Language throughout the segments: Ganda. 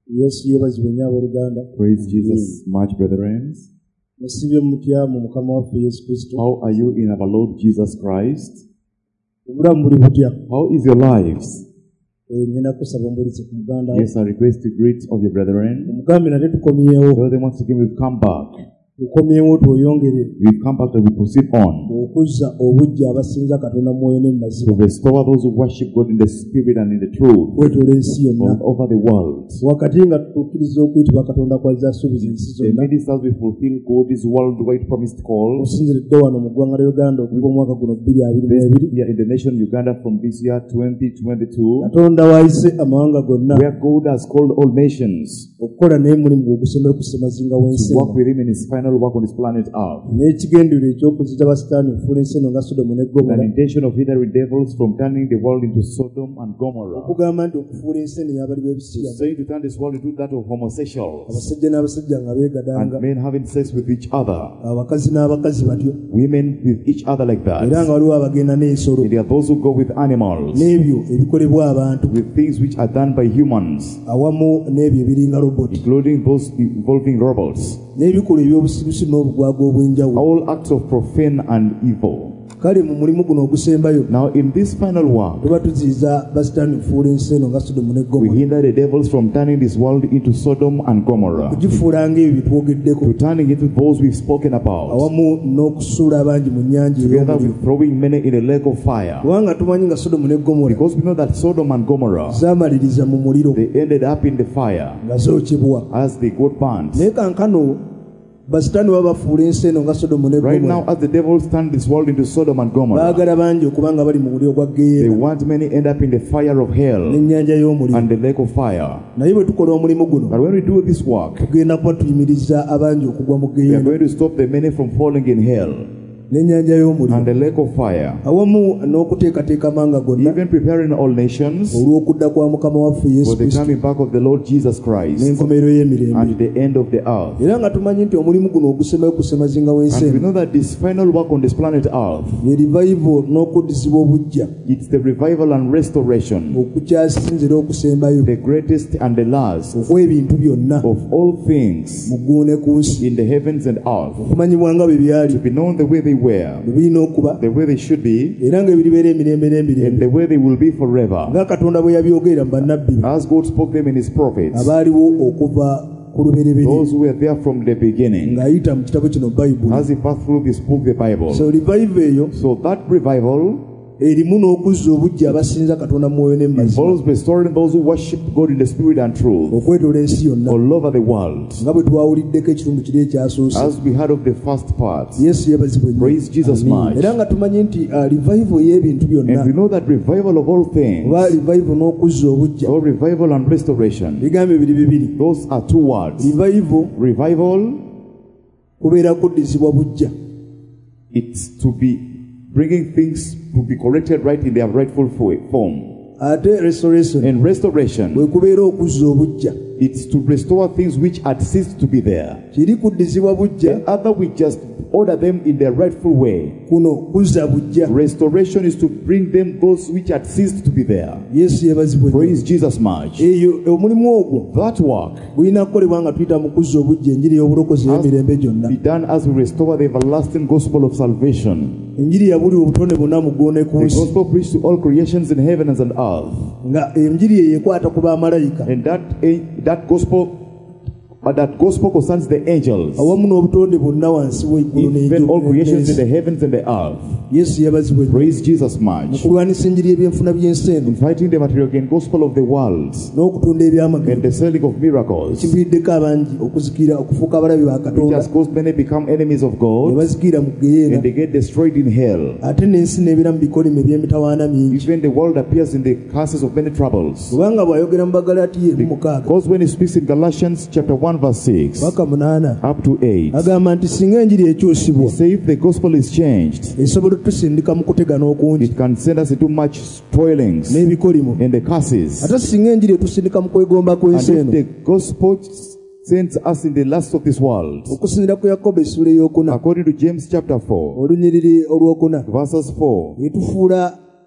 Yesu yebazibwe nnyo abooluganda. Praise Jesus, much brethren. Musibye mutya mu Mukama waffe Yesu Kristo. How are you in our Lord Jesus Christ? Obulamu buli butya? How is your lives? Ngenda kusaba ombulize ku muganda. Yes, I request to greet of your brethren. Omugambi nate tukomyewo. So then once again we've come back. Tukomyewo tweyongere. We've come back and we proceed on. Okuzza obujja abasinza Katonda mwoyo ne mazima. To restore those who worship God in the spirit and in the truth. Kwetola ensi yonna. All over the world. Wakati nga tutuukiriza okuyitibwa Katonda kwazza asuubiza ensi zonna. Amidst us we fulfill God's worldwide promised call. Osinziridde wano mu ggwanga lya Uganda okuva omwaka guno 2022. Yeah, in the nation Uganda from this year 2022. Katonda waayise amawanga gonna. Where God has called all nations. Okukola naye mulimu gw'okusembayo ku ssemazinga w'ensi. To work with him in his final work on this planet Earth. N'ekigendererwa eky'okuzita basitaani okufuula ensi eno nga Sodomu ne Gomora. The intention of either devils from turning the world into Sodom and Gomorrah. Okugamba nti okufuula ensi eno y'abali b'ebisiya. Saying to turn this world into that of homosexuals. Abasajja n'abasajja nga beegadanga. And men having sex with each other. Abakazi n'abakazi batyo. Women with each other like that. Era nga waliwo abagenda n'ensolo. There are those who go with animals. N'ebyo ebikolebwa abantu. With things which are done by humans. Awamu n'ebyo ebiringa roboti. Including those involving robots. N'ebikolwa eby'obusirusi n'obugwaga obw'enjawulo. All acts of profane and evil. Kale mu mulimu guno ogusembayo. Now in this final work, tuba tuziyiza basitaani okufuula ensi eno nga Sodomu ne Gomora. We hinder the devils from turning this world into Sodom and Gomorrah. Kugifuula ng'ebyo bitwogeddeko. To turning into those we've spoken about. Awamu n'okusuula abangi mu nnyanja ey'omuliro. Together with throwing many in a lake of fire. Kubanga tumanyi nga Sodomu ne Gomora. Because we know that Sodom and Gomorrah. Zaamaliriza mu muliro. They ended up in the fire. Nga zookebwa. As they got burnt. Naye kankano basitaani babafuula ensi eno nga Sodomu ne Gomora. Right now as the devils turn this world into Sodom and Gomorrah. Baagala bangi okubanga bali mu muliro gwa Geyeena. They want many end up in the fire of hell. N'ennyanja y'omuliro. And the lake of fire. Naye bwe tukola omulimu guno. But when we do this work. Tugenda kuba tuyimiriza abangi okugwa mu Geyeena. We are going to stop the many from falling in hell. N'ennyanja y'omuliro. And the lake of fire. Awamu n'okuteekateeka amanga gonna. Even preparing all nations. Olw'okudda kwa Mukama waffe Yesu Kristo. For the coming back of the Lord Jesus Christ. N'enkomerero y'emirembe. And the end of the earth. Era nga tumanyi nti omulimu guno ogusembayo ku ssemazinga w'ensi eno. And we know that this final work on this planet earth. Ye revival n'okuddizibwa obujja. It's the revival and restoration. Okukyasinzira okusembayo. The greatest and the last. Okw'ebintu byonna. Of all things. Mu ggulu ne ku nsi. In the heavens and earth. Okumanyibwa nga bwe byali. To be known the way they were. The way they should be. Era nga ebiribeera emirembe n'emirembe. And the way they will be forever. Nga Katonda bwe yabyogerera mu bannabbi be. As God spoke them in his prophets. Abaaliwo okuva ku lubereberye. Those who were there from the beginning. Ng'ayita mu kitabo kino Bible. As he passed through this book, the Bible. So revival eyo. So that revival. Erimu n'okuzza obujja abasinza Katonda mwoyo ne mazima. Involves restoring those who worship God in the spirit and truth. Okwetola ensi yonna. All over the world. Nga bwe twawuliddeko ekitundu kiri ekyasoose. As we heard of the first part. Yesu yebazibwe nnyo. Praise Jesus much. Era nga tumanyi nti revival y'ebintu byonna. And we know that revival of all things. Oba revival n'okuzza obujja. Or revival and restoration. Bigambo biri bibiri. Those are two words. Revival. Kubeera kuddizibwa bujja. It's to be bringing things to be corrected right in their rightful form. Ate restoration. And restoration. Bwe kubeera okuzza obujja. It's to restore things which had ceased to be there. Kiri kuddizibwa bujja. The other we just order them in their rightful way. Kuno kuzza bujja. Restoration is to bring them those which had ceased to be there. Yesu yebazibwe. Praise Jesus much. Eyo omulimu ogwo. That work. Gulina kukolebwa nga tuyita mu kuzza obujja enjiri y'obulokozi y'emirembe gyonna. Be done as we restore the everlasting gospel of salvation. Enjiri yabuli obutonde bwonna mu ggulu ne ku nsi. The gospel preached to all creations in heaven and on earth. Nga enjiri eyo ekwata ku bamalayika. And that gospel concerns the angels. Awamu n'obutonde bwonna wansi w'eggulu n'enjiri. Even all creations in the heavens and the earth. Yesu yebazibwe. Praise Jesus much. Mu kulwanisa enjiri y'ebyenfuna by'ensi eno. In fighting the material gain gospel of the world. N'okutunda ebyamagero. And the selling of miracles. Kiviiriddeko abangi okuzikira okufuuka abalabi ba Katonda. Which has caused many become enemies of God. Ne bazikira mu Geyeena. And they get destroyed in hell. Ate n'ensi n'ebeera mu bikolimo eby'emitawaana mingi. Even the world appears in the curses of many troubles. Kubanga bw'ayogera mu Bagalatiya 1:6. Because when he speaks in Galatians chapter 1 verse 6. Up to 8. Agamba nti singa enjiri ekyusibwa. Say if the gospel is changed. Esobola tusindika mu kutega n'okungi. It can send us into much toilings. N'ebikolimo. And the curses. Ate singa enjiri etusindika mu kwegomba kw'ensi eno. And if the gospel sends us in the last of this world. Okusinziira ku Yakobo essula ey'okuna. According to James chapter 4. Olunyiriri olw'okuna. Verses 4. Etufuula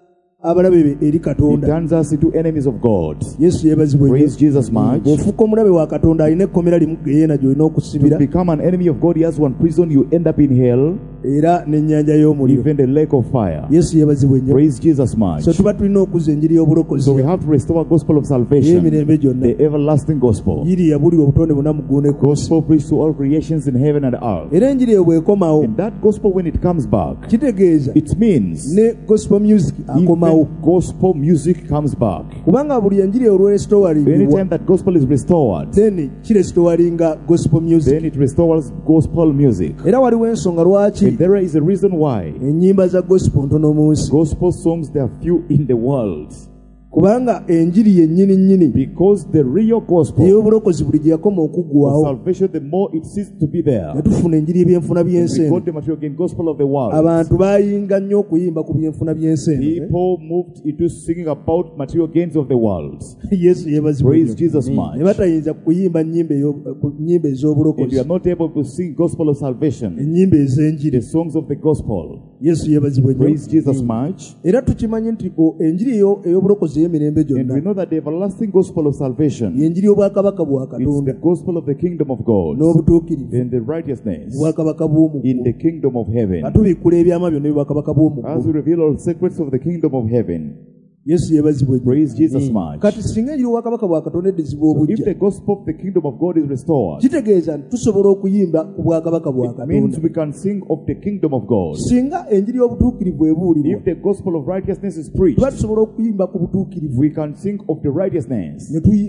abalabe be eri It Katonda. turns us into enemies of God. Yesu yeebazibwe nnyo. Praise Jesus much. Bw'ofuuka omulabe wa Katonda alina ekkomera limu geyeena gy'olina To okusibira, become an enemy of God, he has one prison, you end up in hell, era n'ennyanja y'omuliro. even the lake of fire. Yesu yeebazibwe nnyo. Praise Jesus much. So tuba tulina okuzza enjiri y'obulokozi So we have to restore a gospel of salvation, ey'emirembe gyonna. the everlasting gospel. Enjiri yabulirwa obutonde bwonna mu ggulu ne ku nsi. Gospel preached to all creations in heaven and earth. Era enjiri eyo bw'ekomawo, And that gospel, when it comes back, kitegeeza it means ne gospel music akomawo. even gospel music comes back. Kubanga buli enjiri olw'estowaringibwa, Anytime that gospel is restored, then kirestowaringa gospel music. then it restores gospel music. Era waliwo ensonga lwaki And there is a reason why ennyimba za gospel ntono mu nsi. gospel songs, there are few in the world. Kubanga enjiri yennyini nnyini Because the real gospel ey'obulokozi buli gye yakoma of okuggwawo, salvation, the more it ceases to be there, ne tufuna enjiri y'ebyenfuna by'ensi we eno. got the material gain gospel of the world. Abantu baayinga nnyo okuyimba ku byenfuna by'ensi eno. People moved into singing about material gains of the world. Yesu yeebazibwe Praise nnyo. Jesus much. Ne batayinza kuyimba nnyimba And you ez'obulokozi, are not able to sing gospel of salvation, ennyimba ez'enjiri. the songs of the gospel. Yesu yeebazibwe nnyo. Praise Jesus much. Era tukimanyi nti enjiri ey'obulokozi ey'emirembe And we gyonna know that the everlasting gospel of salvation, y'enjiri y'obwakabaka bwa it's the Katonda gospel of the kingdom of God n'obutuukirivu and the righteousness obwakabaka bw'omu in the kingdom of heaven. nga tubikkula ebyama byonna by'obwakabaka bw'omu As we reveal all secrets of the kingdom of heaven. Yesu yeebazibwe nnyo. Praise Jesus much. Kati singa enjiri y'obwakabaka bwa Katonda eddizibwa So if obujja, the gospel of the kingdom of God is restored, kitegeeza nti tusobola okuyimba ku bwakabaka bwa it means Katonda. we can sing of the kingdom of God. Singa enjiri y'obutuukirivu ebuulirwa, If the gospel of righteousness is preached, tuba tusobola okuyimba ku butuukirivu, we can sing of the righteousness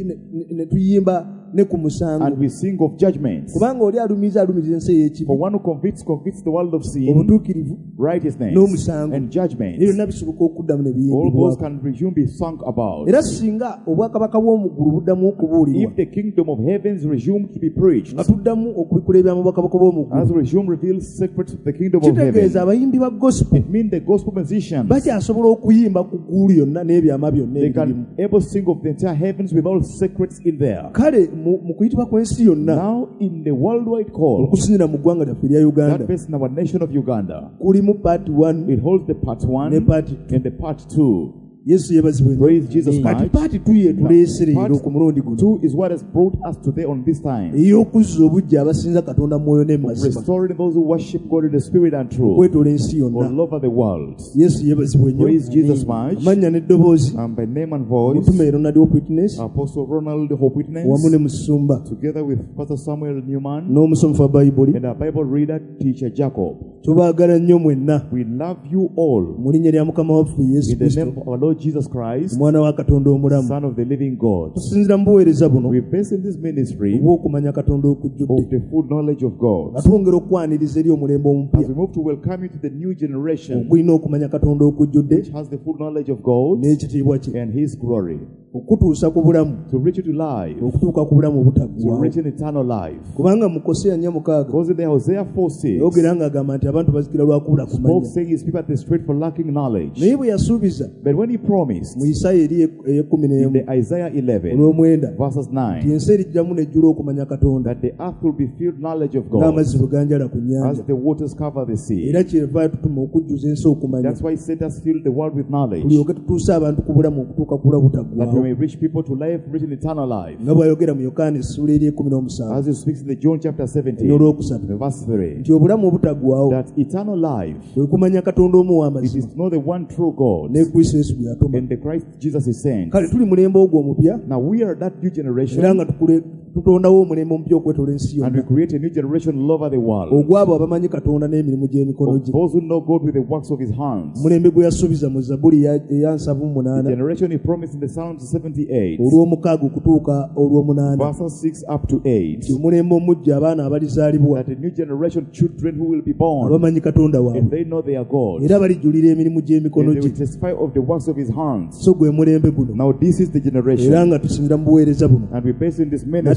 ne tuyimba ne ku musango. and we sing of judgments. Kubanga oli alumiriza ensi ey'ekibi, For one who convicts the world of sin, obutuukirivu righteousness, n'omusango, and judgment. ebyo byonna bisoboka okuddamu ne All those biyimbibwako. can resume be sung about. Era singa obwakabaka bw'omu ggulu buddamu okubuulirwa, If the kingdom of heavens resume to be preached, nga tuddamu okubikula ebyama bwakabaka bw'omu as ggulu, resume reveals secrets of the kingdom of kitegeeza heaven, abayimbi ba gospel it means the gospel musicians, bakyasobola okuyimba ku ggulu yonna n'ebyama byonna they ebirimu. can able sing of the entire heavens with all secrets in there. Kale mu kuyitibwa kw'ensi yonna, Now in the worldwide call, okusinziira mu ggwanga lyaffe erya Uganda, that based in our nation of Uganda, kulimu part 1 it holds the part 1 ne part 2. and the part 2. Yesu yeebazibwe nnyo. Praise Jesus Kati much. part 2 yeetuleese Part leero ku mulundi guno, 2 is what has brought us today on this time. ey'okuzza obujja abasinza Katonda mu mwoyo n'emazima, Restoring those who worship God in the spirit and truth okwetoola ensi yonna. all over the world. Yesu yeebazibwe nnyo. Praise Jesus much. Amannya n'eddoboozi, And by name and voice, Mutume Ronald Hope Witness Apostle Ronald Hope Witness, wamu ne Musumba together with Pastor Samuel Newman n'omusomi wa Bayibuli, and our Bible reader, Teacher Jacob. tubaagala nnyo mwenna We love you all mu linnya lya Mukama waffe Yesu in the Kristo, name of our Lord Jesus Christ, omwana wa Katonda omulamu. Son of the living God. Tusinzira mu buweereza buno We base in this ministry obw'okumanya Katonda of okujjudde, the full knowledge of God. nga twongera okwaniriza eri omulembe As omupya we move to welcome you to the new generation, ogulina okumanya Katonda okujjudde which has the full knowledge of God n'ekitiibwa kye, and His glory, okutuusa ku bulamu, to reach you to life, okutuuka ku bulamu to obutaggwaawo. reach an eternal life. Kubanga mu Koseya 4:6 Because in the Hosea 4:6, yogera ng'agamba nti abantu bazikira lwa kubula spoke kumanya. saying his people at the straight for lacking knowledge. Naye bwe yasuubiza But when he promised mu Isaaya eri ey'ekkumi in n'emu the Isaiah 11 olw'omwenda verses nti 9 ensi erijjamu nejjula okumanya Katonda that the earth will be filled knowledge of God ng'amazzi bwe ganjala ku as nnyanja, the waters cover the sea. era kyeva yatutuma okujjuza ensi okumanya, That's why he sent us fill the world with knowledge, tulyoke tutuuse abantu ku bulamu okutuuka ku bula that we butaggwaawo, may reach people to life, reach an eternal life. nga bw'ayogera mu Yokaana essuula eri 17 As he speaks in the John chapter 17 n'olwokusatu, verse 3, nti obulamu obutaggwaawo that eternal life, kwe kumanya Katonda omu it is w'amazima to know the one true God ne Kristo Yesu gwe yatuma. and the Christ Jesus is sent. Kale tuli mulembe ogwo omupya, Now we are that new era generation, nga tutondawo omulembe omupya okwetoola ensi and we yonna, create a new generation all over the world, ogw'abo abamanyi Katonda n'emirimu gy'emikono of gye. those who know God with the works of his hands. Mulembe gwe yasuubiza mu Zabbuli eya 78 The generation he promised in the Psalms 78 olw'omukaaga okutuuka olw'omunaana, verses 6 up to 8, nti omulembe omujja abaana abalizaalibwa that a new generation children who will be born, abamanyi Katonda and waabwe, they know their God, era balijjulira emirimu gy'emikono and they gye. will testify of the works of his hands. So gwe mulembe guno, Now this is the era generation, nga tusinzira mu buweereza buno, and we base in this ate ministry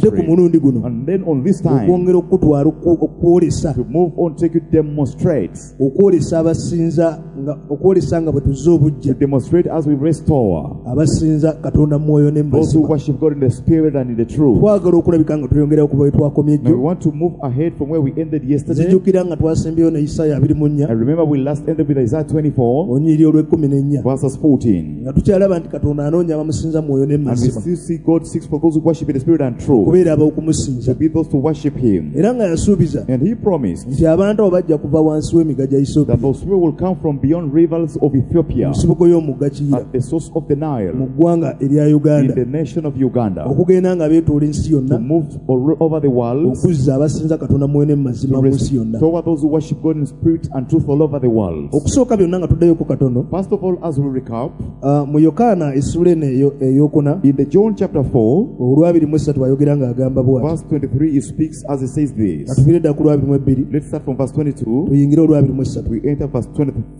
ate ku mulundi guno And then on this time, okwongera okutwala okwolesa to move on, take you to demonstrate. okwolesa abasinza okwolesa nga bwe tuzza obujja To demonstrate as we restore abasinza Katonda mwoyo those who n'emazima. worship God in the spirit and in the truth. twagala okulabika nga tweyongerayo kuba we twakomye Now we ejjo. want to move ahead from where we ended yesterday. nzijukira nga twasembyeyo ne Isaya 24 I remember we last ended with Isaiah 24, onyiri olw'e14 verses 14. nga tukyalaba nti Katonda anoonya abamusinza mwoyo And we n'emazima still see God seeks for those who worship in the spirit and truth, okubeera ab'okumusinza, to be those to worship Him. era nga yasuubiza And He promised nti abantu abo bajja kuva wansi w'emiga gya that Ethiopia, those people will come from beyond rivers of Ethiopia, mu nsibuko y'omugga Kiyira, at the source of the mu Nile, ggwanga erya in Uganda, the nation of Uganda, okugenda nga beetoola ensi to yonna move all over the world, okuzza abasinza Katonda mwoyo n'emazima to mu nsi yonna. restore those who worship God in spirit and truth all over the world. Okusooka byonna nga tuddayoko katono, First of all, as we recap, mu Yokaana essula eno eyokuna in the John chapter 4, olw'abiri ayogera ng'agamba bw'ati. verse 23, he speaks as he says this. Katubire dda ku lw'abiri Let's start from verse 22. tuyingire olw'abiri. We enter verse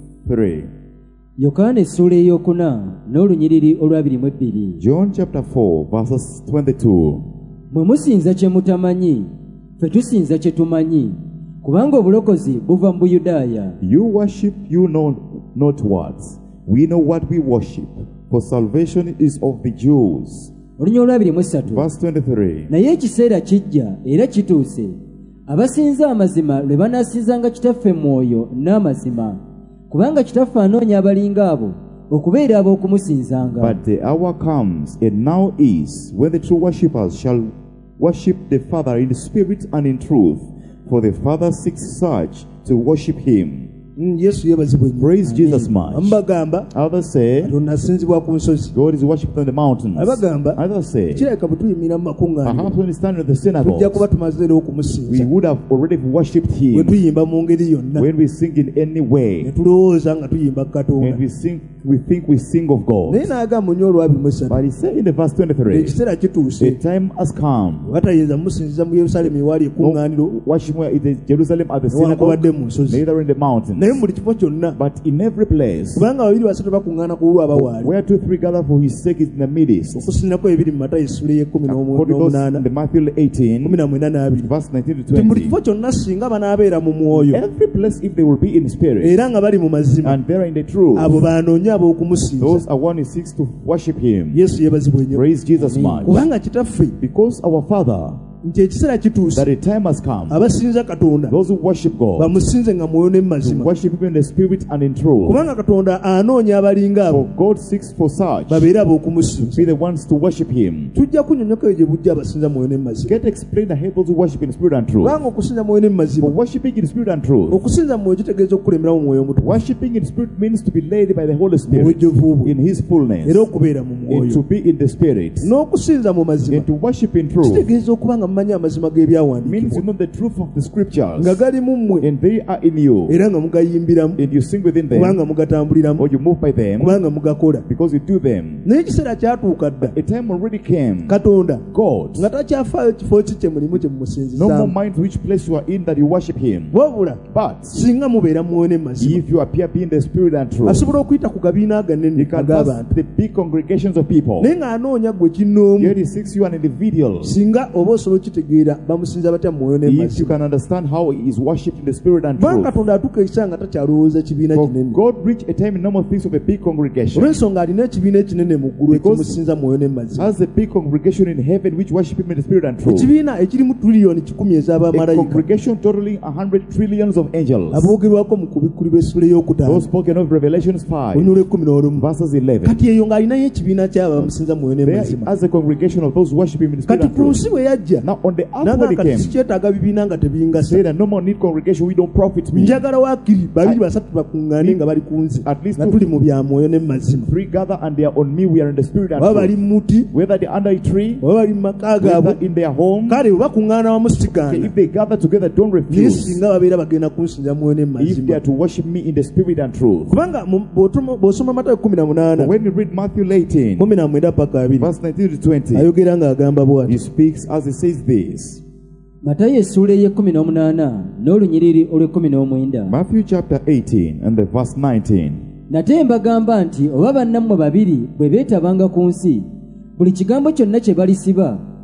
23. Yokaana essula eyokuna n'olunyiriri olw'abiri. John chapter 4, verses 22. Mwe musinza kye mutamanyi, ffe tusinza kye tumanyi, kubanga obulokozi buva mu Buyudaaya. You worship, you know not what. We know what we worship, for salvation is of the Jews. Olunyiriri olw'abiri. Verse 23. Naye ekiseera kijja era kituuse, abasinza amazima lwe banaasinzanga Kitaffe mwoyo n'amazima, kubanga Kitaffe anoonya abalinga abo okubeera ab'okumusinzanga. But the hour comes, and now is, when the true worshippers shall worship the Father in spirit and in truth, for the Father seeks such to worship Him. Yesu yeebazibwe nnyo. Praise Jesus much. Abagamba Others say, Katonda asinzibwa ku nsozi. God is worshipped on the mountains. Abagamba Others say, kirabika bwe tuyimira mu makuŋŋaaniro perhaps when we stand in the tujja synagogues, kuba tumaze era we okumusinza. would have already worshipped Bwe Him. tuyimba mu ngeri yonna When we sing in any ne way, tulowooza nga tuyimba Katonda. and we think we sing of God. Naye n'agamba nnyo olw'abiri. But He said in the verse 23, Ekiseera kituuse the time has come. batayinza musinziza mu Yerusaalemi ewaali ekkuŋŋaaniro No worship in Jerusalem at the newankubadde synagogue, mu nsozi, neither in the naye mountains, mu buli kifo kyonna, but in every place. kubanga babiri basatu bakuŋŋaana ku lulwo abawaali. Where 2 or 3 gather for His sake is in the midst. Okusinziirako ebiri mu Matayo essula According to those in y'e18, the Matthew 18, 19:2, verse 19 to nti buli 20. kifo kyonna singa banaabeera mu mwoyo Every place, if they will be in spirit era nga bali mu mazima, and they are in the truth, abo banoonye ab'okumusinza. those are one who seeks to worship Him. Yesu yeebazibwe nnyo. Praise Jesus much. Kubanga Kitaffe Because our Father, nti ekiseera kituuse that a time has come, abasinza Katonda those who worship God, bamusinze nga mwoyo ne mu to mazima, worship Him in the spirit and in truth. kubanga Katonda anoonya abalinga abo For God seeks for such babeere to ab'okumusinza. be the ones to worship Him. Tujja kunyonyokayo gye bujja abasinza mwoyo ne mu mazima, Get explained ahead those who worship in spirit and truth. kubanga okusinza mwoyo ne mu For mazima, worshiping in spirit and truth, okusinza mu mwoyo kitegeeza okukulembera mu mwoyo omutukuvu, worshiping in spirit means to be led by the Holy mu Spirit bujjuvu bwe, in His fullness, era okubeera mu and to mwoyo. be in the Spirit, N'okusinza mu mazima and to worship in truth kitegeeza okuba nga mumanyi amazima means you g'ebyawandiikibwa know the truth of the scriptures, nga gali mu mmwe and they are in you, era nga mugayimbiramu, and you sing within them, kubanga mugatambuliramu, or you move by them, kubanga mugakola. because you do them. Naye ekiseera kyatuuka dda A time already came, Katonda God, nga takyafaayo kifo ki kye mulimu kye no more mumusinzizaamu, mind which place you are in that you worship Him. wabula But singa mubeera mu mwoyo ne mu mazima, if you appear being the Spirit and truth, asobola okuyita ku kabiina He aganene can ag'abantu, pass the big congregations of people. naye ng'anoonya gwe kinnoomu. Yet He seeks you an individual. Singa oba osobola okitegeera bamusinza batya mu mwoyo ne mu If you mazima, can understand how He is worshipped in the Spirit and kubanga truth. Katonda atuuka ekiseera nga takyalowooza kibiina For kinene. God reached a time in normal things of a big congregation. Olw'ensonga alina ekibiina ekinene mu ggulu Because ekimusinza mu mwoyo ne mu mazima, Has a big congregation in heaven which worship Him in the Spirit and truth. ekibiina ekirimu tuliyoni 10 A ez'abamalayika congregation totaling 100 trillions of angels. aboogerwako mu kubikkuli b'essula Those ey'okutaano spoken of Revelations 5, olunyolo 11. verses 11. Kati eyo ng'alinayo ekibiina ky'abo bamusinza mu mwoyo ne mu There mazima. as a congregation of those who worship Him in the Spirit Kati and ku truth. nsi bwe yajja Now on the earth naga when He kati came, sikyetaaga bibiina nga tebingasa, said that no more need congregation, we don't profit me. njagala waakiri babiri basatu bakuŋŋaane nga bali ku nze At least nga two- tuli mu bya mwoyo ne mu mazima, 3 gather and they are on me, we are in the Spirit and oba bali truth. mu muti Whether they're under a tree, oba bali mu maka gaabwe, whether in their home, kale bwe bakuŋŋaana wamu sigaana, if they gather together, don't naye refuse. singa babeera bagenda kunsinza mu mwoyo ne mu If they mazima. are to worship me in the Spirit and truth. Kubanga bw'osoma Matayo But 18 when you read Matthew 18, 19 paka 20, verse 19 to 20, ayogera ng'agamba bw'ati. He speaks as He says this. Matayo essula ey'e18 n'olunyiriri olw'e19. Matthew chapter 18 and the verse 19. Nate mbagamba nti oba bannammwe babiri bwe beetabanga ku nsi, buli kigambo kyonna kye balisiba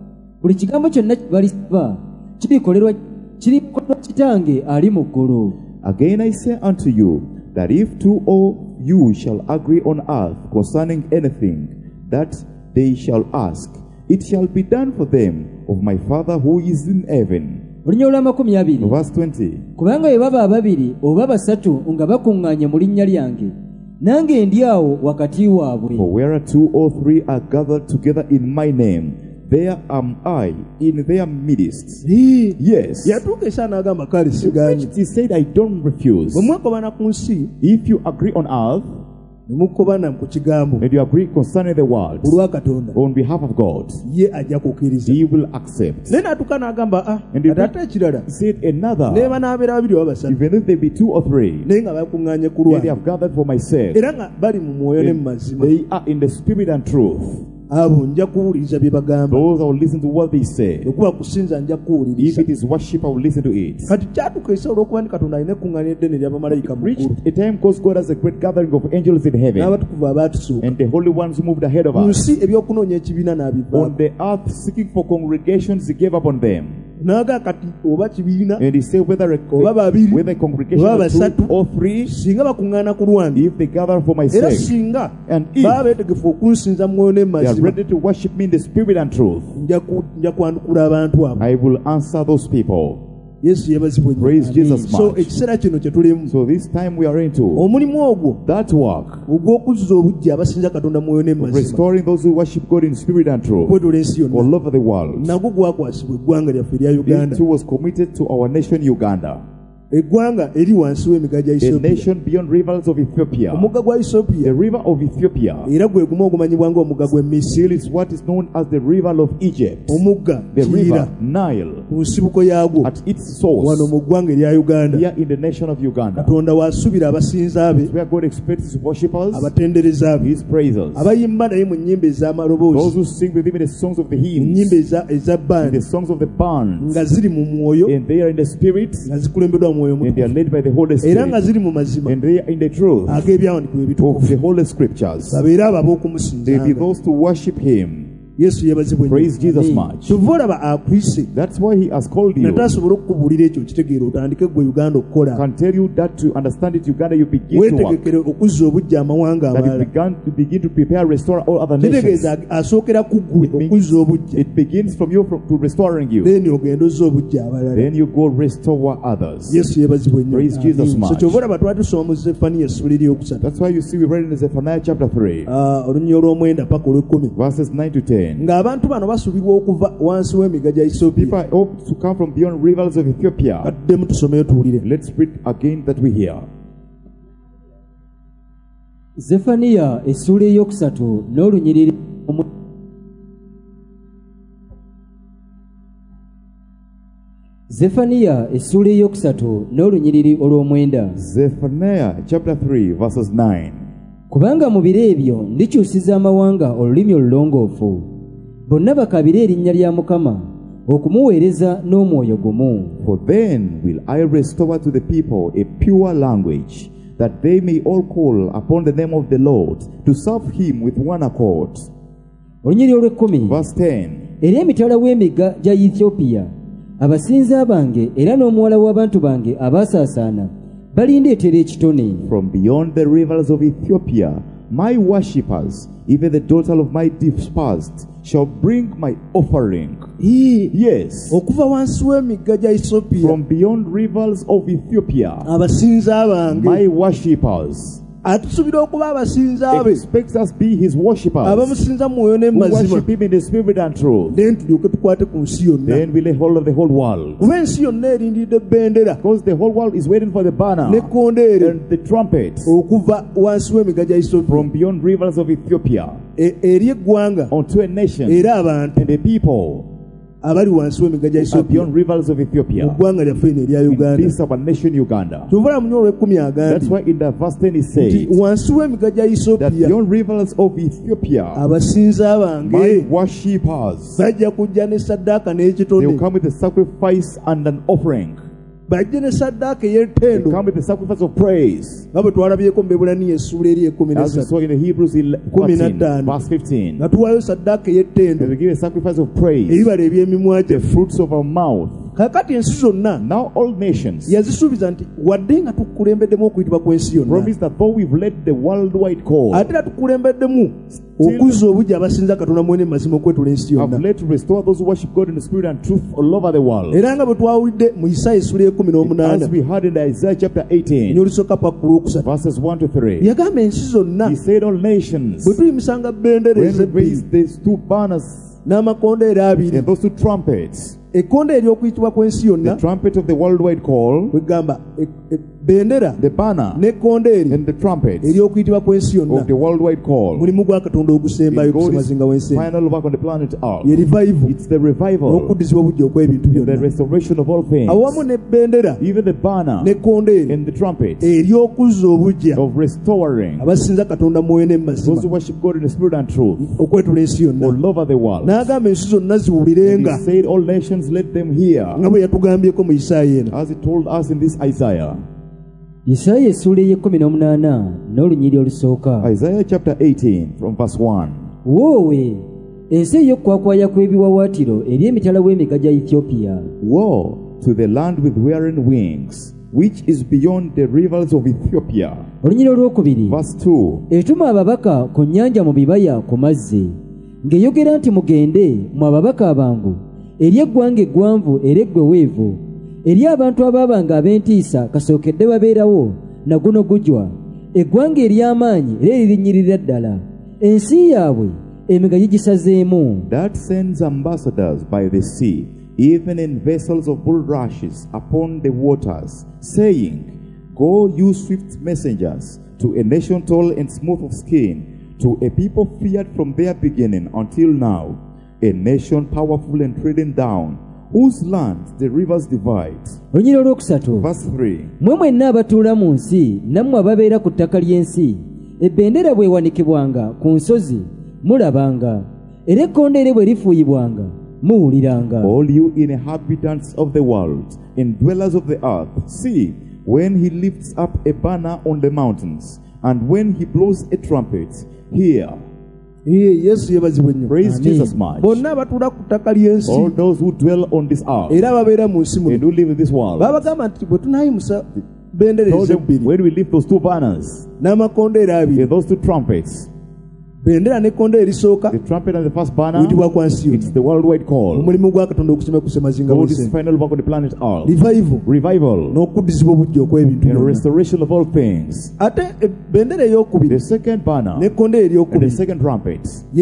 buli kigambo kyonna balisaba kirikolera kitange ali mu ggulu. Again I say unto you, that if two of you shall agree on earth concerning anything that they shall ask, it shall be done for them of my Father who is in heaven. Olunyolo 20. Verse 20. Kubanga bwe baba ababiri oba basatu nga bakuŋŋaanye mu linnya lyange, nange ndi awo wakati waabwe. For where two or three are gathered together in my name, there am I in their midst. Yes. Yatuuka esa n'agamba kale sigaanyi. He said, I don't refuse. Bwe mwekobana ku nsi If you agree on earth, ne mukobana ku kigambo and you agree concerning the world olwa Katonda, on behalf of God, ye ajja kukkiriza. He will accept. Naye n'atuuka n'agamba And he ate ekirala He said another, ne banaabera babiri oba basatu even if there be two or three, naye nga bakuŋŋaanye ku yet they lwange have gathered for myself, era nga bali mu mwoyo ne mu mazima, they are in the spirit and truth. abo nja kuwuliriza bye bagamba. Those I will listen to what they say. Okuba kusinza nja If kuwuliriza. it is worship, I will listen to it. Kati kyatuuka esa olw'okuba ni Katonda alina ekkuŋŋaaniro eddene ery'abamalayika mu Reached ggulu a time because God has a great gathering of angels in heaven, n'abatukuvu abaatusooka and the holy ones who moved ahead of mu us. nsi ebyokunoonya ekibiina n'abivaako. On the earth, seeking for congregations, He gave up on them. N'aga kati oba kibiina And He said, whether a congregation oba of two basatu, or three, singa bakuŋŋaana ku lwange, if they gather for my era sake, singa and if baba beetegefu okunsinza mu mwoyo ne mu they are mazima, ready to worship me in the spirit and truth, nja kwandukula abantu abo. I will answer those people. Yesu yeebazibwe nnyo. Praise Jesus So much. ekiseera kino kye tulimu, So this time we are into omulimu ogwo that work ogw'okuzza obuggya abasinza Katonda mu mwoyo ne mu of mazima restoring those who worship God in spirit and truth okwetola ensi yonna, all over the world. nagwo gwakwasibwa eggwanga lyaffe erya It Uganda, too was committed to our nation Uganda, eggwanga eri wansi w'emiga gya a Ethiopia. nation beyond rivers of Ethiopia. Omugga gwa The Ethiopia river of Ethiopia era gwe gumu ogumanyibwa ng'omugga gw'e Misiri. still is what is known as the river of Egypt. Omugga The Kiyira river Nile ku nsibuko yaagwo at its wano source mu ggwanga erya Uganda. here in the nation of Uganda, Katonda waasubira abasinza be, where God expects His worshippers, abatendereza be, His praisers, abayimba naye mu nnyimba those ez'amaloboozi, who sing with Him in the songs of the mu hymns, nnyimba eza in bandi, the songs of the bands, nga ziri mu mwoyo, and they are in the spirit, nga zikulembeddwa mu mwoyo and they are mutukuvu, led by the Holy era nga Spirit, ziri mu mazima and they are in the truth ag'ebyawandiikibwa of ebitukuvu, the Holy Scriptures. babeere abo They be ab'okumusinzanga. those to worship Him. Yesu yeebazibwe nnyo. Praise Jesus Amen. much. Kyova olaba akwise That's why He has called you. nate asobole okukubuulira ekyo okitegeera otandike gwe Uganda okukola, Can tell you that to understand it, Uganda, you begin to work. weetegekere okuzza obuggya amawanga That amalala. you begin to prepare, restore all other nations. Kitegeeza asookera ku ggwe okuzza obuggya, It begins from you to restoring you. then ogenda ozza obuggya abalala. Then you go restore others. Yesu yeebazibwe nnyo. Praise Jesus So much. kyova olaba twali tusoma mu Zefaniya essula eryokusatu, That's why you see we read in Zephaniah chapter 3, olunya olw'omwenda paka olw'ekkumi, verses 9 to 10. ng'abantu bano basubirwa okuva wansi w'emiga gya Ethiopia. People hope to come from beyond rivers of Ethiopia. Kaddemu tusomeyo tuwulire. Let's read again that we hear. Zefaniya essula eyokusatu n'olunyiriri Zefaniya essula eyokusatu n'olunyiriri olw'omwenda. Zephaniah chapter 3, verses 9. Kubanga mu biro ebyo ndikyusiza amawanga olulimi olulongoofu, bonna bakabire erinnya lya Mukama okumuweereza n'omwoyo gumu. For then will I restore to the people a pure language, that they may all call upon the name of the Lord, to serve Him with one accord. Olunyiriri olw'ekkumi. Verse 10. Eri emitala w'emigga gya Ethiopia, abasinza bange era n'omuwala w'abantu bange abaasaasaana balindeetera ekitone. From beyond the rivers of Ethiopia, my worshippers, even the daughter of my dispersed, shall bring my offering. Yes. Okuva wansi w'emigga gya Ethiopia, From beyond rivers of Ethiopia, abasinza bange, my worshippers, atusuubira okuba abasinza be, expects us be His worshippers, abamusinza mu mwoyo ne mu who mazima, worship Him in the spirit and truth. then tulyoke tukwate ku nsi yonna, Then we lay hold of the whole world. kuba ensi yonna erindiridde bendera Because the whole world is waiting for the banner n'ekkondeere and the trumpet okuva wansi w'emigga gya Ethiopia from beyond rivers of Ethiopia eri eggwanga unto a nation era abantu and a people abali wansi w'emigga gya are Ethiopia beyond rivers of mu Ethiopia. ggwanga lyaffe lino erya In Uganda. this our nation Uganda. Tuvola mu nnyolo ekkumi That's agambye why in the verse 10 it nti says wansi w'emigga gya that Ethiopia beyond rivers of Ethiopia, abasinza my bange worshippers, bajja kujja ne ssaddaaka they will n'ekitone, come with a sacrifice and an offering. bajje ne saddaaka They ey'ettendo come with the sacrifice of praise. nga bwe twalabyeko mu Bebulaniya essuula eri ekkumi As we n'essatu saw in the Hebrews 13, verse 15. nga tuwaayo saddaaka ey'ettendo And we give a sacrifice of praise, ebibala eby'emimwa the gyaffe. fruits of our mouth. Kaakati ensi zonna Now all nations yazisuubiza nti wadde nga tukulembeddemu okuyitibwa kw'ensi yonna, promise that though we've led the worldwide call, ate era tukulembeddemu okuzza obujja abasinza Katonda mwene mazima okwetula ensi have yonna. led to restore those who worship God in the spirit and truth all over the world. Era nga bwe twawulidde mu Isaaya essula As y'ekumi we heard in Isaiah chapter 18, n'olusooka paka ku lwokusatu, verses 1 to 3, yagamba ensi zonna he said all nations, bwe tuyimisanga bendera when we ezebbiri raise these two banners n'amakondeere abiri, and those two trumpets, ekkonde ery'okuyitibwa kw'ensi the yonna trumpet of the worldwide call, wegamba bendera the banner n'ekkondeeri and the trumpets ery'okuyitibwa kw'ensi yonna, of the worldwide call, mulimu gwa Katonda ogusembayo in ku God's semazinga w'ensi, final work on the planet ye Earth. revival It's the revival, n'okuddizibwa obujja okw'ebintu the byonna, restoration of all things, awamu ne bendera even the banner n'ekkondeeri and the trumpet ery'okuzza obujja of restoring abasinza Katonda mwoyo ne mu those who mazima worship God in the spirit and truth okwetula ensi yonna. all over the world. N'agamba ensi zonna And ziwulirenga he said, all nations let them hear, nga bwe yatugambyeko mu Isaaya eno. as he told us in this Isaiah. Isaaya essuula ey'e18 n'olunyiri olusooka. Isaiah chapter 18 from verse 1. Woowe ensi ey'okwakwaya kw'ebiwawaatiro eri emitala w'emiga gya Ethiopia. Woe to the land with wearing wings, which is beyond the rivers of Ethiopia. Olunyiri olwokubiri. Verse 2. Etuma ababaka ku nnyanja mu bibaya ku mazzi, ng'eyogera nti mugende mu ababaka abangu eri eggwanga eggwanvu era eggwe weevu, eri abantu abaabanga ab'entiisa kasookedde babeerawo na guno gujwa, eggwanga ery'amaanyi era eririnyirira ddala, ensi yaabwe emiga gigisazeemu. That sends ambassadors by the sea, even in vessels of bulrushes upon the waters, saying, Go, you swift messengers, to a nation tall and smooth of skin, to a people feared from their beginning until now, a nation powerful and treading down, whose land the rivers divide. Olunyiri olwokusatu. Verse 3. Mmwe mwenna abatuula mu nsi nammwe ababeera ku ttaka ly'ensi, ebbendera bw'ewanikibwanga ku nsozi mulabanga, era ekkondeere bwe lifuuyibwanga muwuliranga. All you inhabitants of the world and dwellers of the earth, see, when he lifts up a banner on the mountains, and when he blows a trumpet, hear. Yesu yebazibwe nnyo. Praise Amen. Jesus much. Bonna abatuula ku ttaka ly'ensi All those who dwell on this earth era ababeera mu nsi and muno who live in this world, babagamba nti bwe tunaayimusa bendera told them, ezebbiri when we lift those two banners n'amakondeere abiri, and those two trumpets, bendera n'ekkondeere erisooka the trumpet and the first banner, kuyitibwa kwa nsi it's yonna, the worldwide call. omulimu gwa Katonda okusema ku semazinga God is w'ensi, final work on the planet Earth. revival Revival n'okuddizibwa obujja okw'ebintu and byonna. restoration of all things. Ate bendera ey'okubiri The second banner n'ekkondeere and the ery'okubiri second trumpet,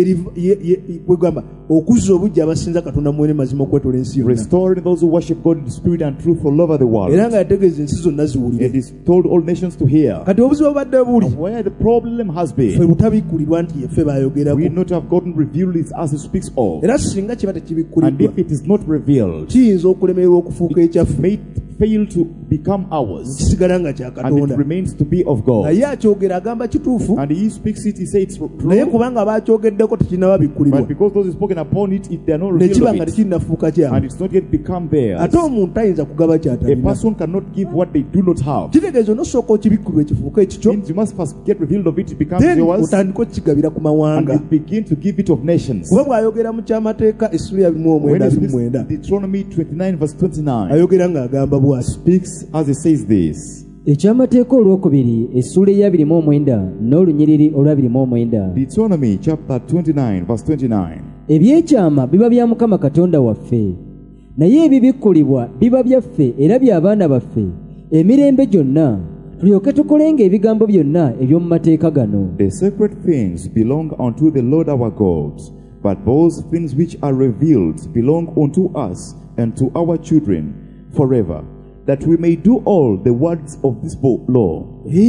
kwegamba okuzza obujja abasinza Katonda mwene mazima okwetula ensi yonna, restoring those who worship God in spirit and truth all over the world. era nga yategeeza ensi zonna It ziwulire. is told all nations to hear. Kati obuzibu obadde buli Where the problem has ffe been, butabikkulirwa nti yeffe we baayogerako, not have gotten revealed it as it speaks of. era singa kiba And tekibikkuliddwa if it is not revealed, kiyinza okulemererwa okufuuka ekyaffe may fail to become ours, kisigala nga kya and it Katonda. remains to be of God. Naye akyogera agamba kituufu, And he speaks it, he says it's naye true, kubanga baakyogeddeko tekinnaba bikkulirwa, but because those who spoken upon it, if they are not ne kiba revealed nga of it, tekinnafuuka and kyamu. it's not yet become theirs, Ate omuntu ayinza kugaba a kyatalina. person cannot give what they do not have. Kitegeeza onosooka okibikkulirwe kifuuke ekikyo, Means you must first get revealed of it, it becomes then yours, otandika okikigabira ku and mawanga. it begin to give it of nations. Kuba bw'ayogera mu kyamateeka essula ya When it 29 speaks Deuteronomy 29 verse 29, ayogera ng'agamba bw'ati. speaks as it says this. Ekyamateeka olwokubiri essuula eya 29 n'olunyiriri olwa 29. Deuteronomy chapter 29 verse 29. Ebyekyama biba bya Mukama Katonda waffe, naye ebibikkulibwa biba byaffe era by'abaana baffe emirembe gyonna, tulyoke tukolenga ebigambo byonna eby'omu mateeka gano. The sacred things belong unto the Lord our God, but those things which are revealed belong unto us and to our children forever, that we may do all the words of this law.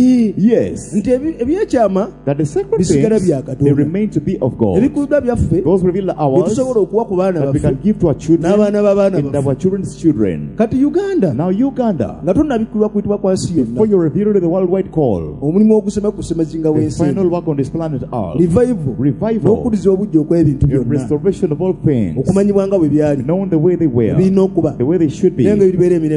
Yes, Nti ebyekyama that the sacred bisigala things, bya Katonda. they remain to be of God. ebikkulirwa byaffe Those revealed are bye ours, tusobola okuwa ku baana that we baffe can give to our children n'abaana b'abaana and baffe. our children's children. Kati Uganda Now Uganda, nga tonnabikkulirwa kuyitibwa kwa nsi before yonna, you're revealed to the worldwide call, omulimu ogusema ku semazinga the w'ensi, final work on this planet Earth, revival revival, n'okuddiza obujja okw'ebintu and byonna, restoration of all things, okumanyibwa nga bwe byali known the way they were, birina okuba, the way they should be, naye nga biribeera emirembe it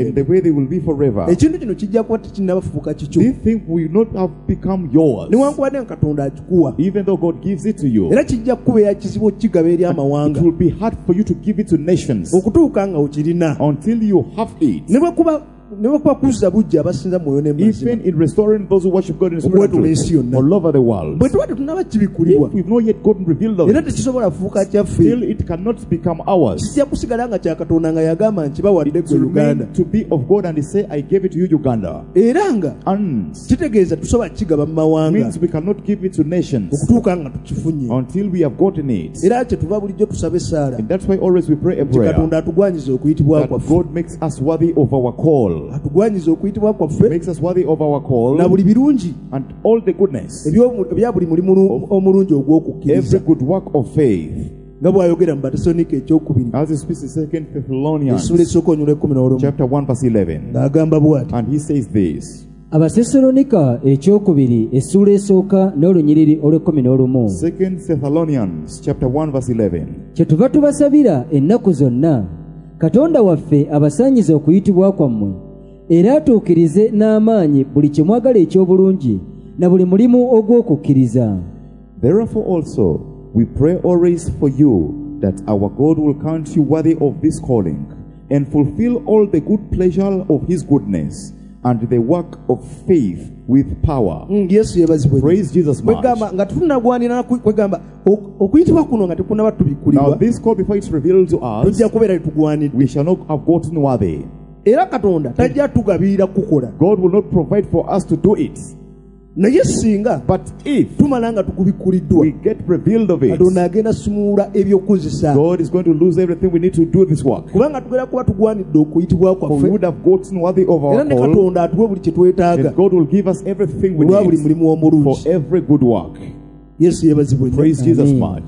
in the way they will be forever. ekintu kino kijja kuba tekinnabafuuka kikyo This thing will not have become yours, newankubadde nga katonda akikuwa even though God gives it to you. era kijja kukubeera kizibu okukigaba eri It amawanga will be hard for you to give it to nations okutuuka nga okirina until you have it. ne bwe kuba kuzza bujja abasinza mwoyo n'emazima Even in restoring those who worship God in spirit Okwetula and ensi truth yonna. all over the world. bwe tuba tetunaba kibikulibwa If we've not yet gotten revealed of era it, tekisobola kufuuka kyaffe still it cannot become ours. kijja kusigala nga kya katonda nga yagamba nti bawadde It gwe will uganda remain to be of God, and He say, I gave it to you, Uganda. era nga And kitegeeza tusobola kigaba mu mawanga means we cannot give it to nations okutuuka nga tukifunye until we have gotten it. era kyetuva bulijjo tusaba essaala And that's why always we pray a nti prayer katonda atugwanyiza okuyitibwa that kwaffe God makes us worthy of our call. atugwanyiza okuyitibwa kwaffe Makes us worthy of our na call buli birungi and all the goodness, ebya buli mulimu omulungi every ogw'okukkiriza good work of faith. nga bw'ayogera mu batesalonike ekyokubiri As He speaks in 2 Thessalonians essula esooka onyula 11 chapter 1 verse 11. ng'agamba bw'ati And he says this, abasesalonika ekyokubiri essuula esooka n'olunyiriri olw'11 2 Thessalonians chapter 1 verse 11. kyetuva tubasabira ennaku zonna katonda waffe abasaanyize okuyitibwa kwammwe era atuukirize n'amaanyi buli kye mwagala eky'obulungi na buli mulimu ogw'okukkiriza. Therefore also we pray always for you, that our God will count you worthy of this calling, and fulfill all the good pleasure of His goodness, and the work of faith with power. yesu yebazibwe Praise Jesus much. kwegamba nga tutunagwanira kwegamba okuyitibwa kuno nga tekunaba Now tubikulibwa this call, before it's revealed to us, tujja kubeera tetugwanidde we shall not have gotten worthy. era katonda tajja tugabirira kukola God will not provide for us to do it. naye singa But if tumala nga tukubikuliddwa we get revealed of it, katonda agenda sumulula ebyokukozesa God is going to lose everything we need to do this work. kubanga tugenda kuba tugwanidde okuyitibwa For we kwaffe would have gotten worthy of era our ne call, katonda atuwe buli kye twetaaga and God will give us everything we olwa buli need mulimu for omulungi every good work. yesu yebazibwe Praise Jesus Amen. much.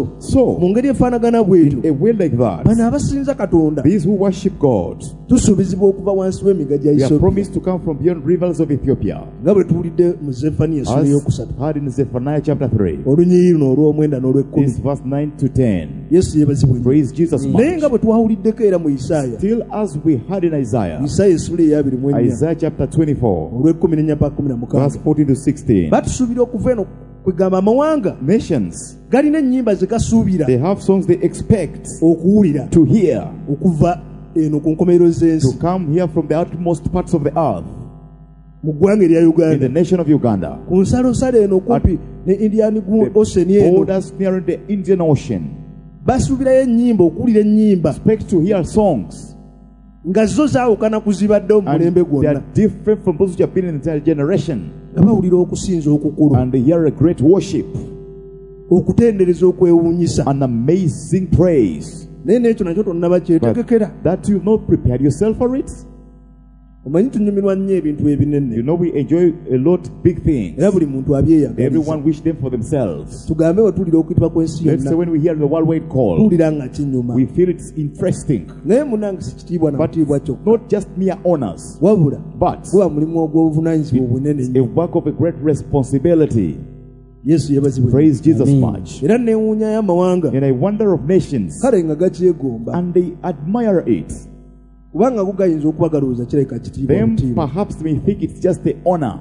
so mu ngeri efaanagana bwetyo A way like that, bano abasinza katonda these who worship God, tusuubizibwa okuva wansi w'emiga gya we are Ethiopia promised to come from beyond rivers of Ethiopia. nga bwe tuwulidde mu zefaniya essula As eyokusatu heard in Zephaniah chapter 3, olunyiriri luno olw'omwenda n'olw'ekkumi this verse 9 to 10. yesu yebazibwe Praise Jesus naye nga much. bwe twawuliddeko era mu isaaya Still as we heard in Isaiah, essula eyabiri mu ennya Isaiah chapter 24, olw'ekkumi n'ennya paka kkumi na verse mukaaga 14 to 16. batusuubira okuva eno kwegamba amawanga Nations, galina ennyimba ze gasuubira they have songs they expect okuwulira to hear, okuva eno ku nkomerero to z'ensi come here from the utmost parts of the earth, mu ggwanga erya in the uganda nation of Uganda, ku nsalosalo eno kumpi ne indian the ocean eno borders near the Indian Ocean. basuubirayo ennyimba okuwulira ennyimba Expect to hear songs, nga zo zaawukana ku zibaddewo mu and mulembe they gwonna are different from those which have been in the entire generation, nga bawulira okusinza okukulu and they hear a great worship, okutendereza okwewuunyisa an amazing praise. naye n'ekyo nakyo tonnaba But kyetegekera that you've not prepared yourself for it. omanyi tunyumirwa nnyo ebintu ebinene You know, we enjoy a lot big things. era buli muntu abyeyagaliza Everyone wish them for themselves. tugambe we tuwulira okuyitibwa kw'ensi Let's say yonna when we hear the worldwide call, tuwulira nga kinyuma we feel it's interesting, naye munange si kitiibwa na but butiibwa it's kyokka not just mere honors, wabula but guba mulimu ogw'obuvunaanyizibwa obunene a nnyo work of a great responsibility. yesu yebazibwe Praise Jesus Amen. much. era neewuunya y'amawanga And I wonder of nations, kale nga gakyegomba and they admire it. kubanga go gayinza okuba galowooza kireka kitiibwa Them butiibwa perhaps may think it's just the honor.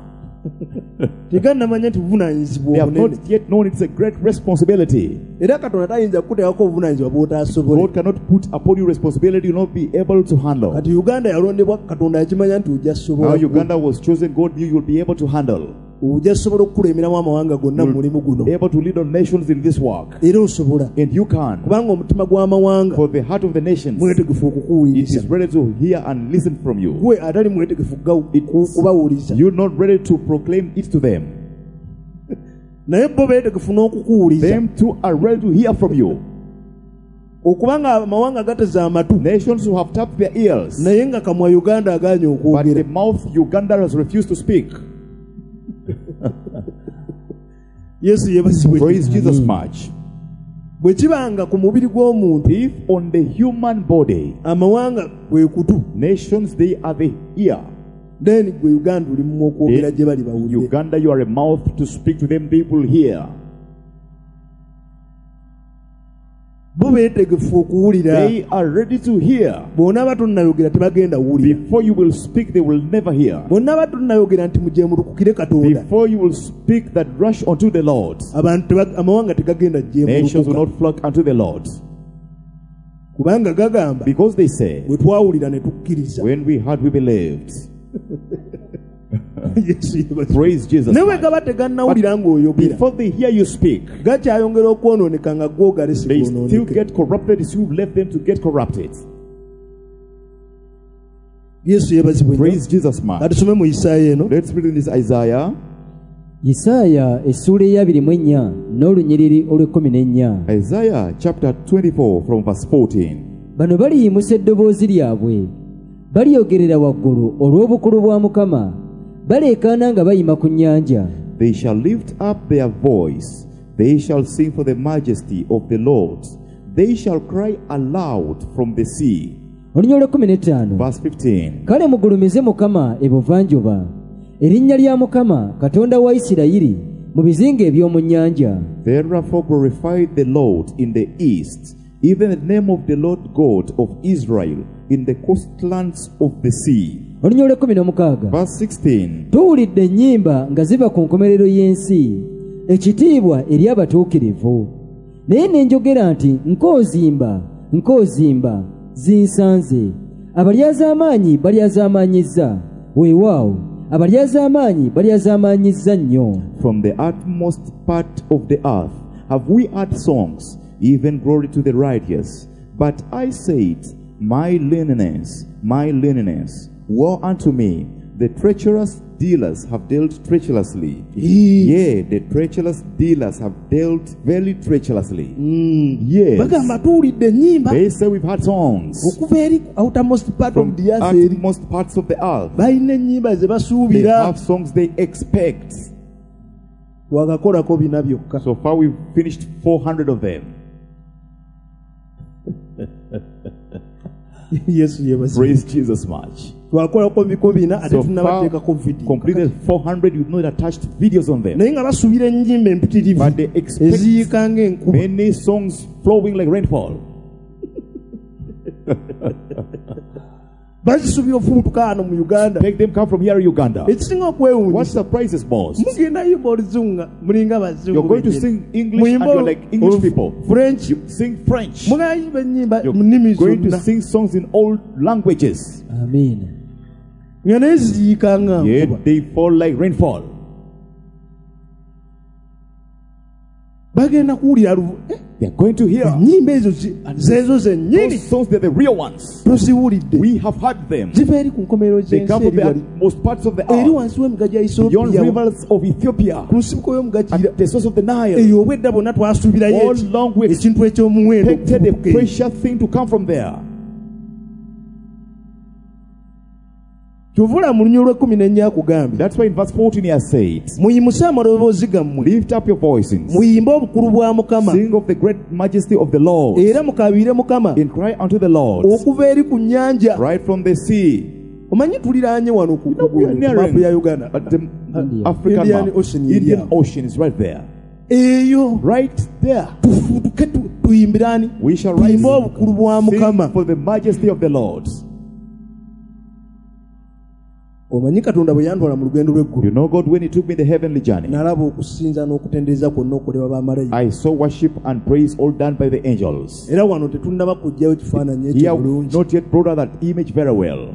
tegannamanya nti buvunaanyizibwa They have obunene not yet known it's a great responsibility. era katonda tayinza kukuteekako obuvunaanyizibwa bw'otaasobole God cannot put upon you responsibility you will not be able to handle. kati uganda yalondebwa katonda yakimanya nti ojja Now sobola Uganda was chosen, God knew you will be able to handle, ojja sobola okukulemeramu amawanga gonna mu mulimu guno able to lead on nations in this work. era osobola And you can. kubanga omutima gw'amawanga For the heart of the nations, mwetegefu it okukuwuliriza is ready to hear and listen from you. gwe atali mwetegefu kubawuliza You're not ready to proclaim it to them. naye bo beetegefu n'okukuwuliza Them too are ready to hear from you. okubanga amawanga gateze amatu Nations who have tapped their ears, naye nga kamwa uganda agaanye but okwogera the mouth Uganda has refused to speak. yesu yebazibwe Praise Jesus much. bwe kibanga ku mubiri gw'omuntu If on the human body, amawanga gwe kutu nations they are the ear, then gwe uganda oli mu okwogera gye bali bawulire Uganda you are a mouth, to speak to them they will hear. era ne wuunya y'amawanga If on the human body, nations they are the ear, then Uganda you are a mouth to speak to them, they will hear. bo beetegefu okuwulira. They are ready to hear. Bonna batonayogera tebagenda wuwulira. Before you will speak, they will never hear. Bonna batonayogera nti mujje mulukukire Katonda. Before you will speak that rush unto the Lord, Amawanga tegagenda jje nations will mulukuka. not flock unto the Lord. Kubanga gagamba Because they say, bwe twawulira ne tukkiriza. when we heard, we believed. Yesu yeebazibwe. Praise Jesus. Ne bwe gaba tegannawulira ng'oyogera Before they hear you speak, gakyayongera okwonooneka nga gwo galesi they still kwonooneke. get corrupted as you left them to get corrupted. Yesu yeebazibwe. Praise Jesus, man. Katusome mu Isaaya eno. Let's read in this Isaiah. Isaaya essuula eya 24 n'olunyiriri olw'14. Isaiah chapter 24 from verse 14. Bano baliyimusa eddoboozi lyabwe, balyogerera waggulu olw'obukulu bwa Mukama, baleekaana nga bayima ku nnyanja. They shall lift up their voice, they shall sing for the majesty of the Lord, they shall cry aloud from the sea. Olunyiriri olw'15. Verse 15. Kale mugulumize Mukama ebuvanjuba, erinnya lya Mukama Katonda wa Isirayiri mu bizinga eby'omu nnyanja. Therefore glorify the Lord in the east, even the name of the Lord God of Israel in the coastlands of the sea. Olunyiriri olw'16. Verse 16. Tuwulidde ennyimba nga ziva ku nkomerero y'ensi, ekitiibwa eri abatuukirivu. Naye ne njogera nti nkoozimba, nkoozimba, zinsanze. Abalyazamaanyi balyazaamaanyizza, weewaawo abalyazamaanyi balyazaamaanyizza nnyo. From the utmost part of the earth have we heard songs, even glory to the righteous. But I said, my leanness, woe unto me, the treacherous dealers have dealt treacherously. Yea, the treacherous dealers have dealt very treacherously. Yes. Bagamba tuwulidde ennyimba They say we've had songs okuva eri outermost part from of the earth eri. utmost parts of the earth. Balina ennyimba ze They basuubira. have songs they expect. Twagakolako bina byokka. So far we've finished 400 of them. Yesu yeebazibwe. Praise Jesus much. Twakolako biko bina ate So far tunnabateekako video. completed 400, you've not attached videos on them. Naye nga basuubira ennyimba empitirivu But they expect eziyiika ng'enkuba. many songs flowing like rainfall. Bazisuubira ofubutuka wano mu Uganda. Make them come from here in Uganda. Ekisinga What okwewuunyisa surprises most? mugenda yimba oluzungu nga mulinga bazungu. You're going to begenda. sing English and Muyimba you're like English people. French. You sing French. Mugenda yimba ennyimba You're mu nnimi going to zonna. sing songs in all languages. Amiina. Nga naye ziyiika nga nkuba. Yet they fall like rainfall. Bagenda kuwulira They're going to hear ennyimba ezo zeezo zennyini those songs, they're the real ones. toziwulidde. We have heard them. Ziva eri ku nkomerero They z'ensi come from eri the wali. most parts of the Eri earth, wansi w'emiga gya beyond Ethiopia. rivers of Ethiopia, Ku nsibuko y'omugakiira. at the source of the Nile. Eyo obwedda bonna twasuubirayo All along we ekintu eky'omuwendo expected a okufubuka eyo. precious thing to come from there. Kyovula mu lunyiriri lw'14 akugambye That's why in verse 14 he has said, muyimuse amaloboozi gammwe lift up your voices, muyimbe obukulu bwa Mukama sing of the great majesty of the Lord, era mukaabire Mukama and cry unto the Lord okuva eri ku nnyanja. right from the sea. Omanyi tuliraanye wano ku We are maapu ya Uganda. but the India. African Indian map, Ocean Indian area. Ocean is right there. Eyo Right there. tufuutuke tuyimbirani We shall rise, tuyimbe obukulu bwa Mukama. sing for the majesty of the Lord. Omanyi Katonda bwe yantwala mu lugendo lw'eggulu You know God, when he took me in the heavenly journey, nalaba okusinza n'okutendereza kwonna okuleba bamalayika. I saw worship and praise all done by the angels. Era wano tetunnaba kuggyayo ekifaananyi Here ekyo we've bulungi. not yet brought out that image very well.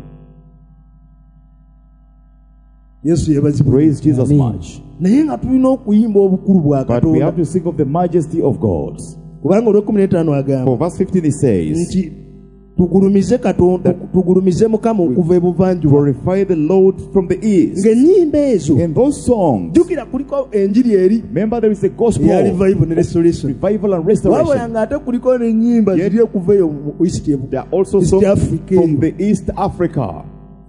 Yesu yeebazibwe. Praise Jesus Amen. much. Naye nga tulina okuyimba obukulu bwa But we Katonda. have to sing of the majesty of God. Kubanga olw'15 agamba For verse 15 it says, nti tugulumize Katonda, tugulumize Mukama okuva ebuvanjuba. glorify the Lord from the east. Ng'ennyimba ezo In those songs, jjukira kuliko enjiri eri remember there is a gospel, eya revival ne restoration. revival and Wabula restoration. nga ate kuliko n'ennyimba Yet- ziri okuva eyo mu East There are also East songs Africa from eyo. the East Africa.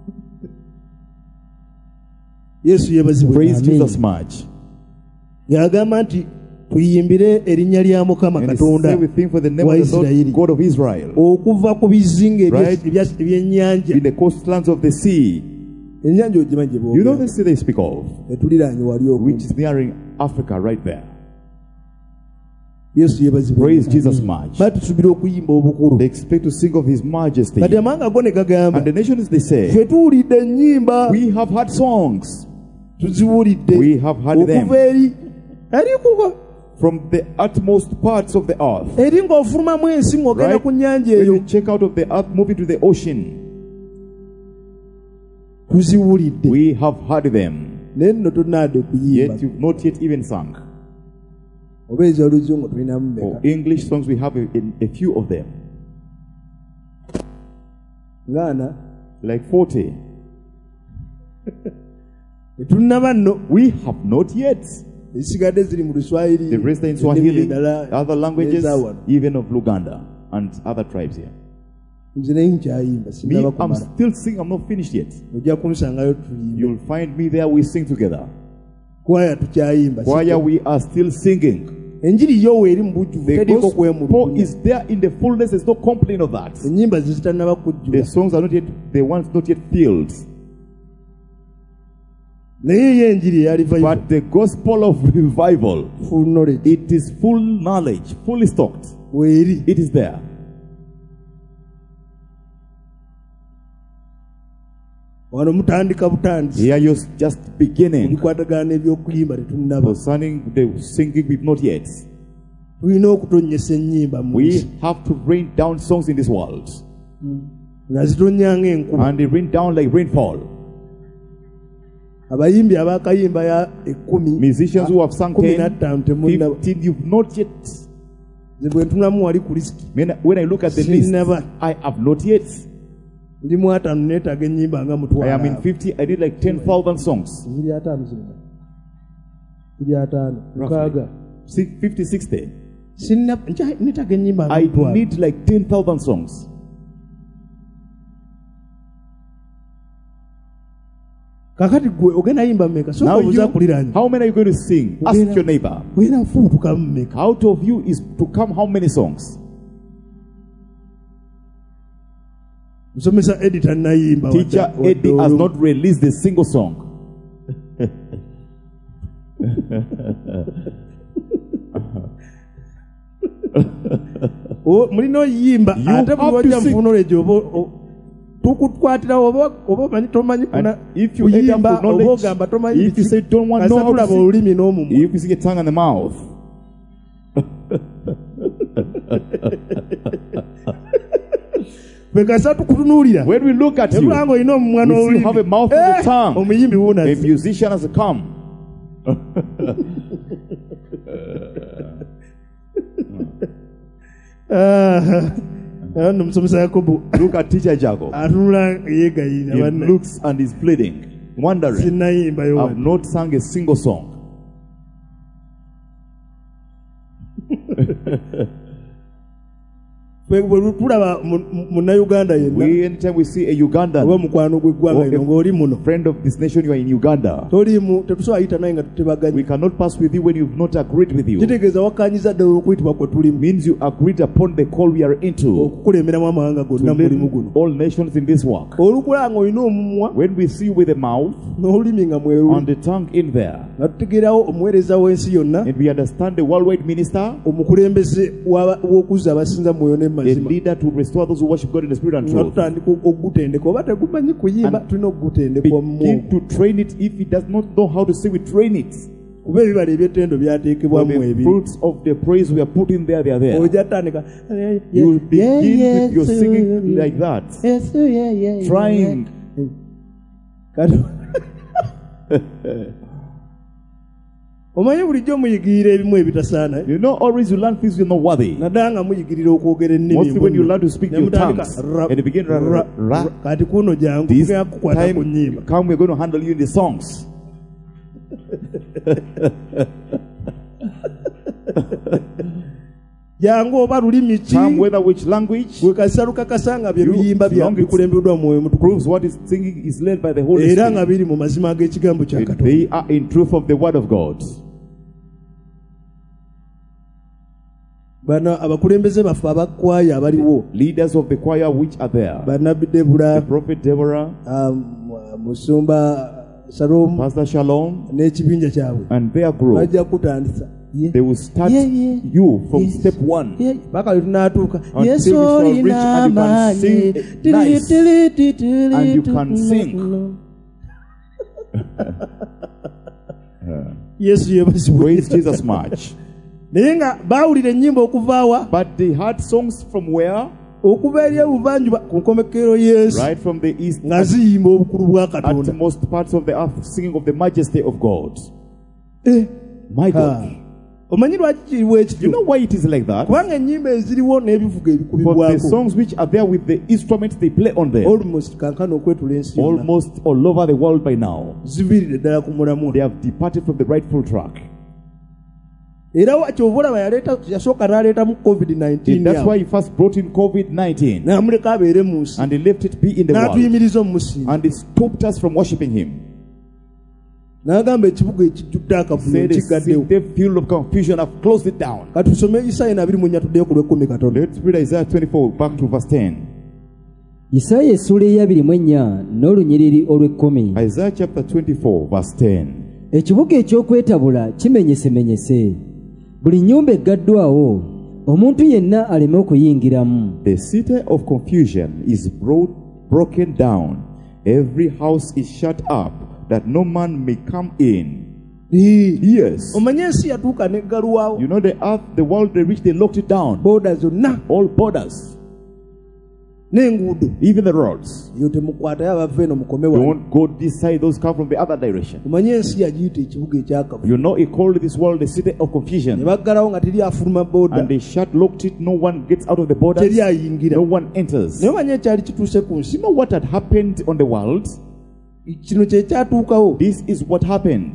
Yesu yeebazibwe. Praise Amen. Jesus much. Y'agamba nti tuyimbire erinnya lya Mukama And he Katonda said we think for the name wa of the Lord Isirayiri God of Israel, okuva ku bizinga Right. ebyennyanja. in the coastlands of the sea. Ennyanja ogimanyi gye You know boogera. the sea they speak of, Etuliraanye wali which okumpi. is nearing Africa right there. Yesu yebazibwe. Praise Jesus much. Batusubira okuyimba obukulu. They expect to sing of His majesty. Kati amanga go ne gagamba. And the nations, they say, Ffe tuwulidde ennyimba. we have had songs. Tuziwulidde. We have heard them. Okuva eri kuko. From the utmost parts of the earth. Eri ng'ofulumamu ensi ng'ogenda Right? ku nnyanja When eyo. you check out of the earth, moving to the ocean, Tuziwulidde. we have heard them. Naye nno tonnaadde kuyimba. Yet you've not yet even sung. Oba ez'oluzungu tulinamu For mmeka. English songs, we have a few of them, Ng'ana. like 40. Tetunnaba nno. We have not yet. Ezisigadde ziri mu Luswayiri. The rest are in ennimi Swahili, endala other languages, ez'awano. even of Luganda and other tribes here. Nze naye nkyayimba Me, sinaba I'm kumala. still singing, I'm not finished yet. Ojja kunsangayo tuyimbe. You'll find me there, we sing together. Kwaya tukyayimba. Choir, we are still singing. Enjiri yo weeri mu bujjuvu The teriiko gospel kwemulugunya. is there in the fullness, there's no complaint of that. Ennyimba zitannaba kujjula. The songs are not yet, the ones not yet filled. Naye ye enjiri eya revival. But the gospel of revival, Full knowledge. it is full knowledge, fully stocked. Weeri. It is there. Wano mutandika butandisi. Here you're just beginning. Ebikwatagana n'ebyokuyimba tetunnaba. Concerning the singing, we've not yet. Tulina okutonnyesa ennyimba mu We nsi. have to rain down songs in this world. Nga zitonnya ng'enkuba. And they rain down like rainfall. Abayimbi abaakayimba ya 10. Musicians who have sung 10, 15 temunnaba. 15, you've not yet. Nze bwe ntunamu wali ku lisiti. When I look at the list, Sinnaba. I have not yet. Ndi mu 5 neetaaga ennyimba nga I mutwala. am in 50, I did like 10,000 songs. Ziri 5 zino. Ziri 5. Mukaaga. 50, 60. Neetaaga ennyimba nga I mutwala. need like 10,000 songs. Kakati gwe ogenda yimba mmeka? Sooka Now obuuza kuliraanye. how many are you going to sing? Ask your neighbor. Bwera nfuutukamu mmeka? Out of you is to come how many songs? Musomesa editor nayimba. Teacher Eddie has not released a single song. Mulina oyimba You ate buli have wajja to sing. nfunology oba tukukwatira oba omanyi tomanyi And kuna if you end up kuyimba with knowledge, oba ogamba tomanyi if you say don't want to know how to kasatulaba sing, olulimi n'omumwa. if you sing a tongue and the mouth, Ffe kasa tukutunuulira. when we look at you, Ebulanga olina omumwa we see you n'olulimi. have a mouth and a tongue. Omuyimbi A wuunaze. musician has come. Nno musomesa Yakobo Look at teacher Jacob. atunula yeegayirira He banne. looks and is pleading, wondering, Sinnayimbayo I've wano. not sung a single song. Ffe bwe tulaba munnayuganda yenna Anytime we see a Ugandan oba mukwano gw'eggwanga or lino ng'oli muno a friend of this nation, you are in Uganda. tetusobola ayita naye nga tutebaganye. We cannot pass with you when you've not agreed with you. Kitegeeza wakkaanyiza ddala okuyitibwa kwe tulimu Means you agreed upon the call we are into okukulemberamu amawanga to gonna mu mulimu lead guno. all nations in this work. Olukulanga olina omumwa When we see you with a mouth n'olulimi nga mweru and the tongue in there, nga tutegeerawo omuweereza w'ensi yonna and we understand the worldwide minister, omukulembeze w'okuzza abasinza mu mwoyo a n'emazima leader to restore those who worship God in the spirit and nga truth. tutandika okugutendeka oba tegumanyi kuyimba And tulina okugutendekwa mu Begin to train it. If he does not know how to sing, we train it. kuba ebibala eby'ettendo For byateekebwamu the ebiri fruits of the praise we are put in there, they are there. ojja tandika You begin with your singing like that, trying. omanyi bulijjo muyigirira ebimu ebitasaana You know, always you learn things you're not worthy. naddala nga muyigirira okwogera ennimi Mostly when you engunnyo. learn to speak Ne your mutandika tongues, ra- and you begin ra- kati kuno jangu This tugenda kukwata ku nnyimba time, come, we're going to handle you in the songs. jangu oba lulimi ki Come, whether which language, gwe kasisa lukakasa nga bye You- luyimba as long as- bikulembeddwa mu mwoyo mutukuvu proves what is singing is led by the Holy era nga Spirit. biri mu mazima g'ekigambo kya Katonda. They are in truth of the Word of God. Bano abakulembeze baffe abakwaya abaliwo Leaders of the choir which are there. bannabbi The Debula, prophet Deborah, musumba Salomu Pastor Shalom, n'ekibinja kyabwe and their group. bajja kutandisa Yeah. They will start Yeah, yeah. you from Yes. step 1. paka lwe tunaatuuka Until you shall reach and you can sing nice. And you can sing. yesu yebazibwe. Praise Jesus much. naye nga baawulira ennyimba okuvaawa But they had songs from where? okuva eri ebuvanjuba ku nkomekero yesu Right from the east, nga ziyimba obukulu bwa at katonda. most parts of the earth, singing of the majesty of God. Eh, My God. ha. omanyi lwaki kiriwo You ekityo? know why it is like that? kubanga ennyimba eziriwo n'ebivuga For the ebikubibwako songs which are there with the instruments they play on them, almost kankana okwetula ensi yonna almost all over the world by now, ziviiridde ddala ku mulamwa. they have departed from the rightful track. era kyova olaba yasooka n'aleetamu covid-19 That's why yawe. he first brought in COVID-19 n'amuleka abeere mu nsi and he left it be in the world, n'atuyimiriza omusinga and it stopped us from worshiping him. n'agamba ekibuga ekijjudde akavuyo Said nkigaddewo. the field of confusion, I've closed it down. katusome Isaaya 24 tuddeyo ku lw'ekkumi katonda. Let's read Isaiah 24 back to verse 10. isaaya essula eya 24 n'olunyiriri olw'ekkumi. Isaiah chapter 24 verse 10. ekibuga eky'okwetabula kimenyesemenyese, buli nnyumba eggaddwawo omuntu yenna aleme okuyingiramu. The city of confusion is broken down. Every house is shut up, that no man may come in. Yes. omanye ensi yatuuka neggalwawo. You know the earth, the world, they reached, they locked it down. booda zonna All borders, n'enguudo even the roads. eyo temukwatayo abava eno mukome wano. Don't go this side, those come from the other direction. omanye ensi yagiyita ekibuga ekyakavuyo. You know, he called this world the city of ne confusion. baggalawo nga teri afuluma booda, And they locked it. No one gets out of the borders. teri ayingira. No one enters. naye omanye ekyali kituuse ku nsi. You know what had happened on the world? kino kye kyatuukawo. This is what happened.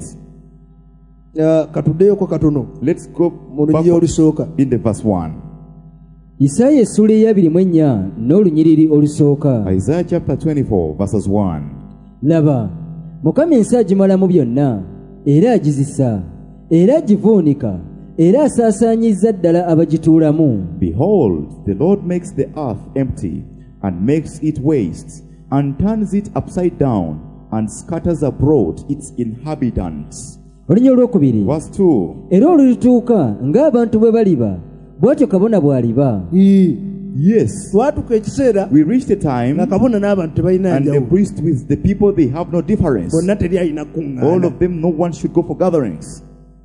Katuddeyoko katono Let's go mu back lunyiriri olusooka. in the verse 1. isaaya essula eya 24 n'olunyiriri olusooka. Isaiah chapter 24 verses 1. laba mukama ensi agimalamu byonna era agizisa era agivuunika era asaasaanyizza ddala abagituulamu. Behold, the Lord makes the earth empty and makes it waste and turns it upside down and scatters abroad its inhabitants. olunya olwokubiri. Verse 2. era olulituuka ng'abantu bwe baliba bw'atyo kabona bw'aliba. Yes, twatuuka ekiseera we reached a time nga kabona n'abantu tebalina and the njawulo. priest with the people, they have no difference. bonna teri alina All kuŋŋaana. of them, no one should go for gatherings.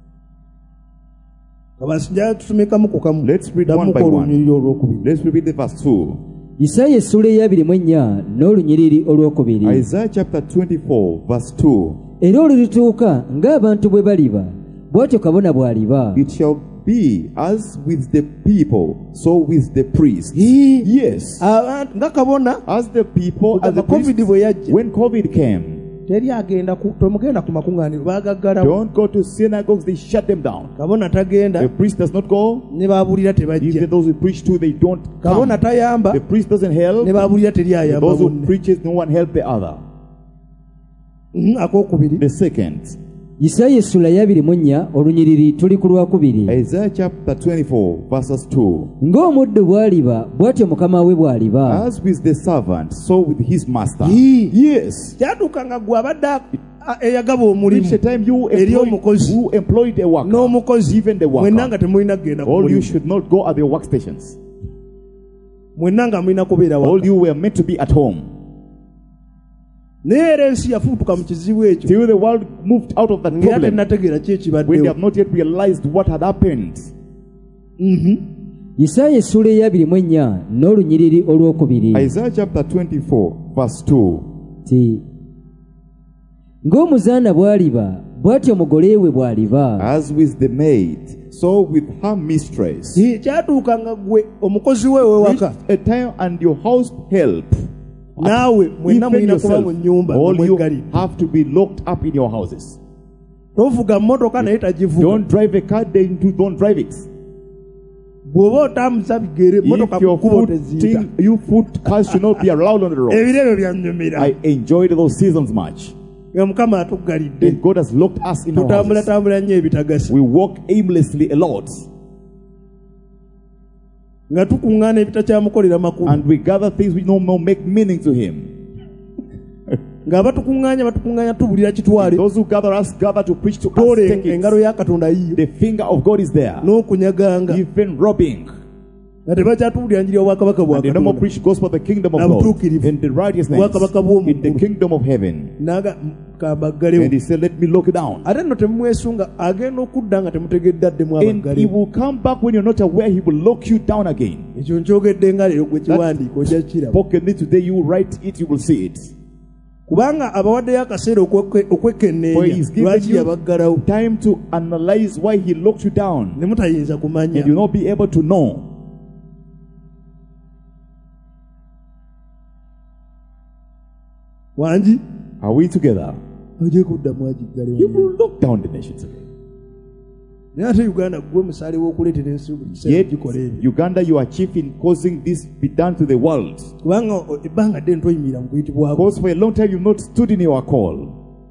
kabasinja tusomekamu ku kamu. Let's read one by Ddamuko one. olunyiriri olwokubiri. Let's read the verse 2. isaaya essula eya 24 n'olunyiriri olwokubiri. Isaiah chapter 24 verse 2. era olulituuka ng'abantu bwe baliba bw'atyo kabona bw'aliba. It shall be as with the people, so with the priests. Ii. Yes. abantu nga kabona As the people, as the COVID priests, bwe yajja when COVID came, teri agenda tomugenda ku makuŋŋaaniro baagaggalawo. don't go to synagogues, they shut them down. kabona tagenda The priest does not go. ne baabulira tebajja. Even those who preach to, they don't kabona come. tayamba The priest doesn't help. ne baabulira teri ayamba Those who bonna. preaches, no one help the other. Akokubiri. The second, isaaya essula eya 24 olunyiriri tuli ku lwakubiri. Isaiah chapter 24 verses 2. ng'omuddu bw'aliba bw'atyo mukama we bw'aliba. As with the servant, so with his master. Ii. Yes. kyatuuka nga gwe abadde eyagaba Reach a omulimu time you eri employed, omukozi who employed a worker, n'omukozi even the mwenna nga worker. temulina kugenda ku All you mulimu. should not go at your workstations. mwenna nga mulina kubeera All waka. you were meant to be at home. naye era ensi yafuutuka mu kizibu ekyo Till the world moved out of that ngera problem, tennategeera ki when they ekibaddewo. have not yet realized what had happened. isaaya essula eya 24 n'olunyiriri olwokubiri. Isaiah chapter 24 verse 2. ti ng'omuzaana bw'aliba bw'atyo mugole we bw'aliba. As with the maid, so with her mistress. kyatuuka nga gwe omukozi we wewaka Reached a time and your house help. naawe mwenna Even mulina kuba yourself, mu nnyumba all you mweggalidde. have to be locked up in your houses. tovuga mmotoka naye tagivuga. Don't drive a car, don't drive it. bw'oba otambuza bigere mmotoka If your mu kkubo teziyita. foot cars should not be allowed on the road. ebiro ebyo byanyumira. I enjoyed those seasons much. nga mukama atuggalidde. And God has locked us in our tutambula houses. tambula nnyo ebitagasa. We walk aimlessly a lot. nga tukuŋŋaana ebitakyamukolera makulu. And we gather things which no more make meaning to Him. ng'abatukuŋŋaanya tubulira kitwale Those who gather us gather to preach to us. tole Take engalo it. ya katonda yiyo The finger of God is there. n'okunyaganga Even robbing. nga tebakyatubulira njiri y'obwakabaka bwa And they no more katonda preach the gospel of the kingdom of God. Nabutuukirivu. In the righteousness. Obwakabaka bw'omu In the ggulu. kingdom of heaven. kambaggalewo And he said, let me lock it down. ate nno temumwesunga agenda okudda nga temutegedde addemu And he abaggalewo will come back when you're not aware. He will lock you down again. ekyo nkyogedde nga leero gwe kiwandiika ojja kiraba Spoken it today, you write it, you will see it. kubanga abawaddeyo akaseera For okwekenneenya he's given lwaki you yabaggalawo time to analyze why he locked you down. ne mutayinza kumanya And you'll not be able to know. wangi Are we together? ojja kuddamu He agiggalewo will lock down the nations again. naye ate uganda gwe musaale w'okuleetera ensi buli kiseera Yet, gikola ebyo Uganda, you are chief in causing this be done to the world. kubanga ebbanga ddene toyimirira mu kuyitibwako Because for a long time you've not stood in your call.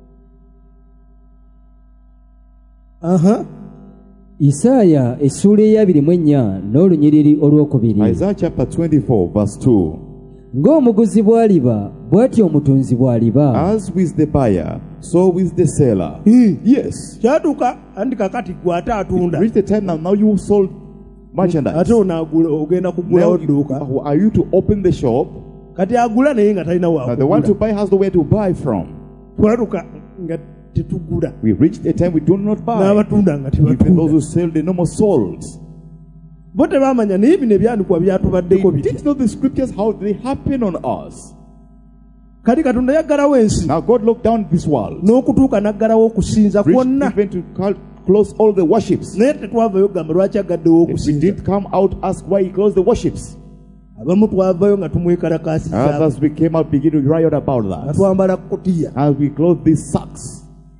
aha isaaya essuula eya 24 n'olunyiriri olwokubiri. Isaiah chapter 24, verse 2. ng'omuguzi bw'aliba bw'atyo omutunzi bw'aliba. As with the buyer, so with the seller. Yes. kyatuuka andi kakati gwe ate atunda Reach the time now you sold merchandise. ate onaagula ogenda kugulawo dduuka Are you to open the shop? kati agula naye nga talina Now the one to wakugula buy has nowhere to buy from. twatuuka nga tetugula We reached a time we do not buy. n'abatunda nga Even those tebatunda who sell, they no more sold. bo tebaamanya naye bino ebyandikwa They byatubaddeko bitya didn't know the scriptures, how they happen on us. kati katonda yaggalawo ensi Now God locked down this world. n'okutuuka n'aggalawo okusinza Reached kwonna even to close all the worships. naye tetwavayo kugamba lwaki agaddewo We okusinza didn't come out, ask why he closed the worships. abamu twavayo nga tumwekalakaasiza Others we came out, begin to riot about nga that. twambala kutiya As we close these sacks.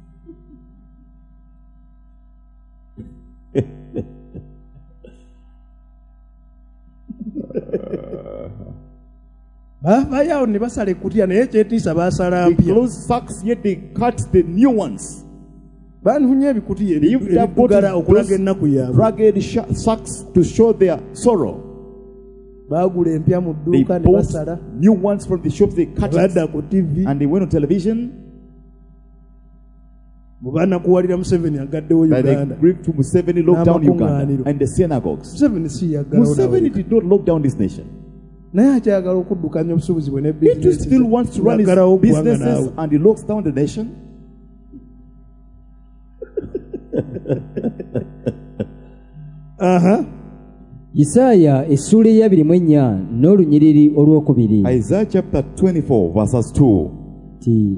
baavayo awo ne basala ekkutiya naye kyetiisa baasala They mpya closed sacks, yet they cut the new ones. baanifunye ebikutiya They even have ebigala okulaga those ennaku yaabwe ragged sacks to show their sorrow. baagula empya mu They dduuka ne bought basala new ones from the shops, they cut it, badda ku tivi and they went on television. bwe banakuwalira museveni agaddewo That they uganda grieved to Museveni, locked down Uganda N'amakuŋŋaaniro. and the synagogues. museveni si yaggalawo Museveni nawe. did not lock down this nation. naye akyagala okuddukanya obusuubuzi bwe ne He too bizinesi still wants to run his N'aggalawo eggwanga businesses naawe. and he locks down the nation. aha isaaya essuula eya 24 n'olunyiriri olwokubiri. Isaiah chapter 24, verses 2. Ti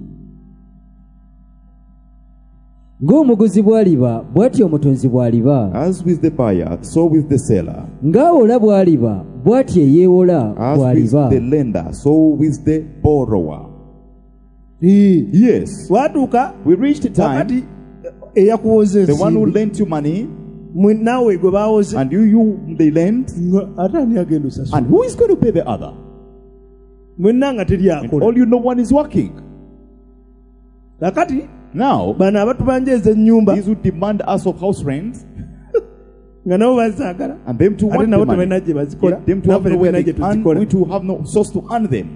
ng'omuguzi bw'aliba bw'atyo omutunzi bw'aliba. As with the buyer, so with the seller. ng'awola bw'aliba bw'atyo eyeewola As with bw'aliba. the lender, so with the borrower. Ii. Yes. watuuka We reached a time, kakati eyakuwoza the one who ensimbi lent you money, mwe naawe gwe baawoze and you they lend, ate ani agenda osasula and who is going to pay the other? mwenna nga teri And akola all you know, one is working. kakati Now, bano abatubanjeeza ennyumba these who demand us of house rent, nga nabo bazaagala and them to ate want nabo the money, tebalina gye bazikola yet them to have naffe nowhere tetulina they gye earn, tuzikola we to have no source to earn them.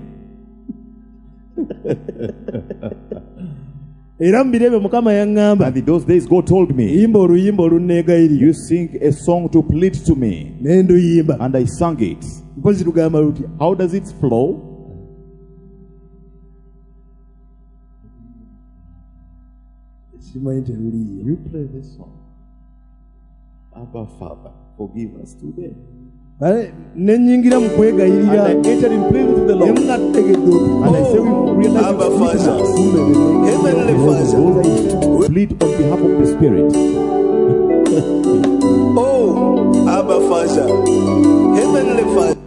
era mu birebe mukama yaŋŋamba And in those days, God told me, yimba oluyimba olunneegayirira you sing a song to plead to me, ne nduyimba and I sang it. mpozi lugamba lutya How does it flow? simanyi teruliyo You play this song. Abba Father, forgive us today. ne nnyingira mu And kwegayirira I entered in prayer with the emu Lord. nga tutegedde And I said, we realize Abba it's written Father, us. Heavenly Father, Those I used to plead on behalf of the Spirit. oh, Abba Father, Heavenly Father,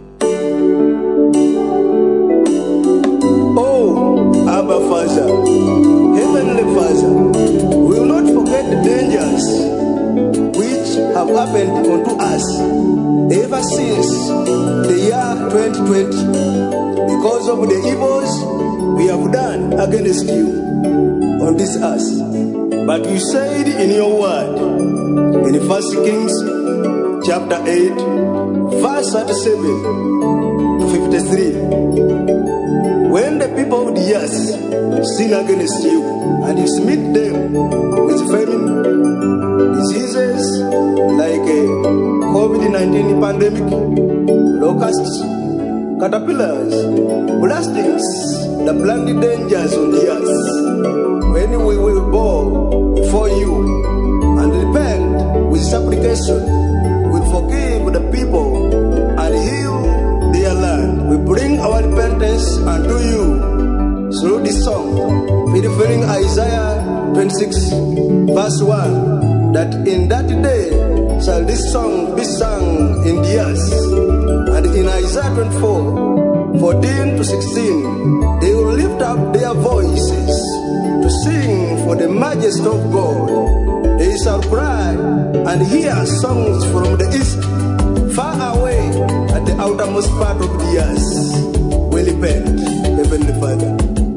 oh, Abba Father, Heavenly Father, we will not forget the dangers which have happened unto us ever since the year 2020 because of the evils we have done against you on this earth. But you said in your word, in 1 Kings chapter 8, verse 37 to 53, when the people of the earth sin against you, and you smite them with famine, diseases like a COVID-19 pandemic, locusts, caterpillars, blastings, the plenty dangers on the earth, when we will bow before you and repent with supplication, we forgive the people and heal their land. We bring our repentance unto you through this song, fulfilling Isaiah 26 verse 1, that in that day shall this song be sung in the earth. And in Isaiah 24 14 to 16, they will lift up their voices to sing for the majesty of God. They shall cry and hear songs from the east, far away at the outermost part of the earth. We repent, Heavenly Father.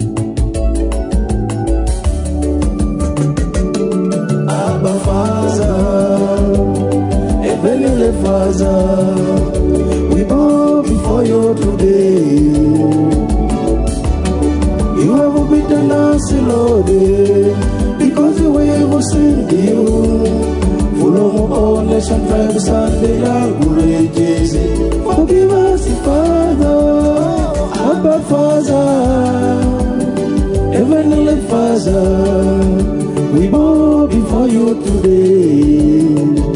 Abba Father, Heavenly Father, we bow before you today. You have beaten us, Lord, because we have sinned you. Full of all nation, tribes, and the languages. Forgive us, Father, Abba Father, Heavenly Father, we bow before you today.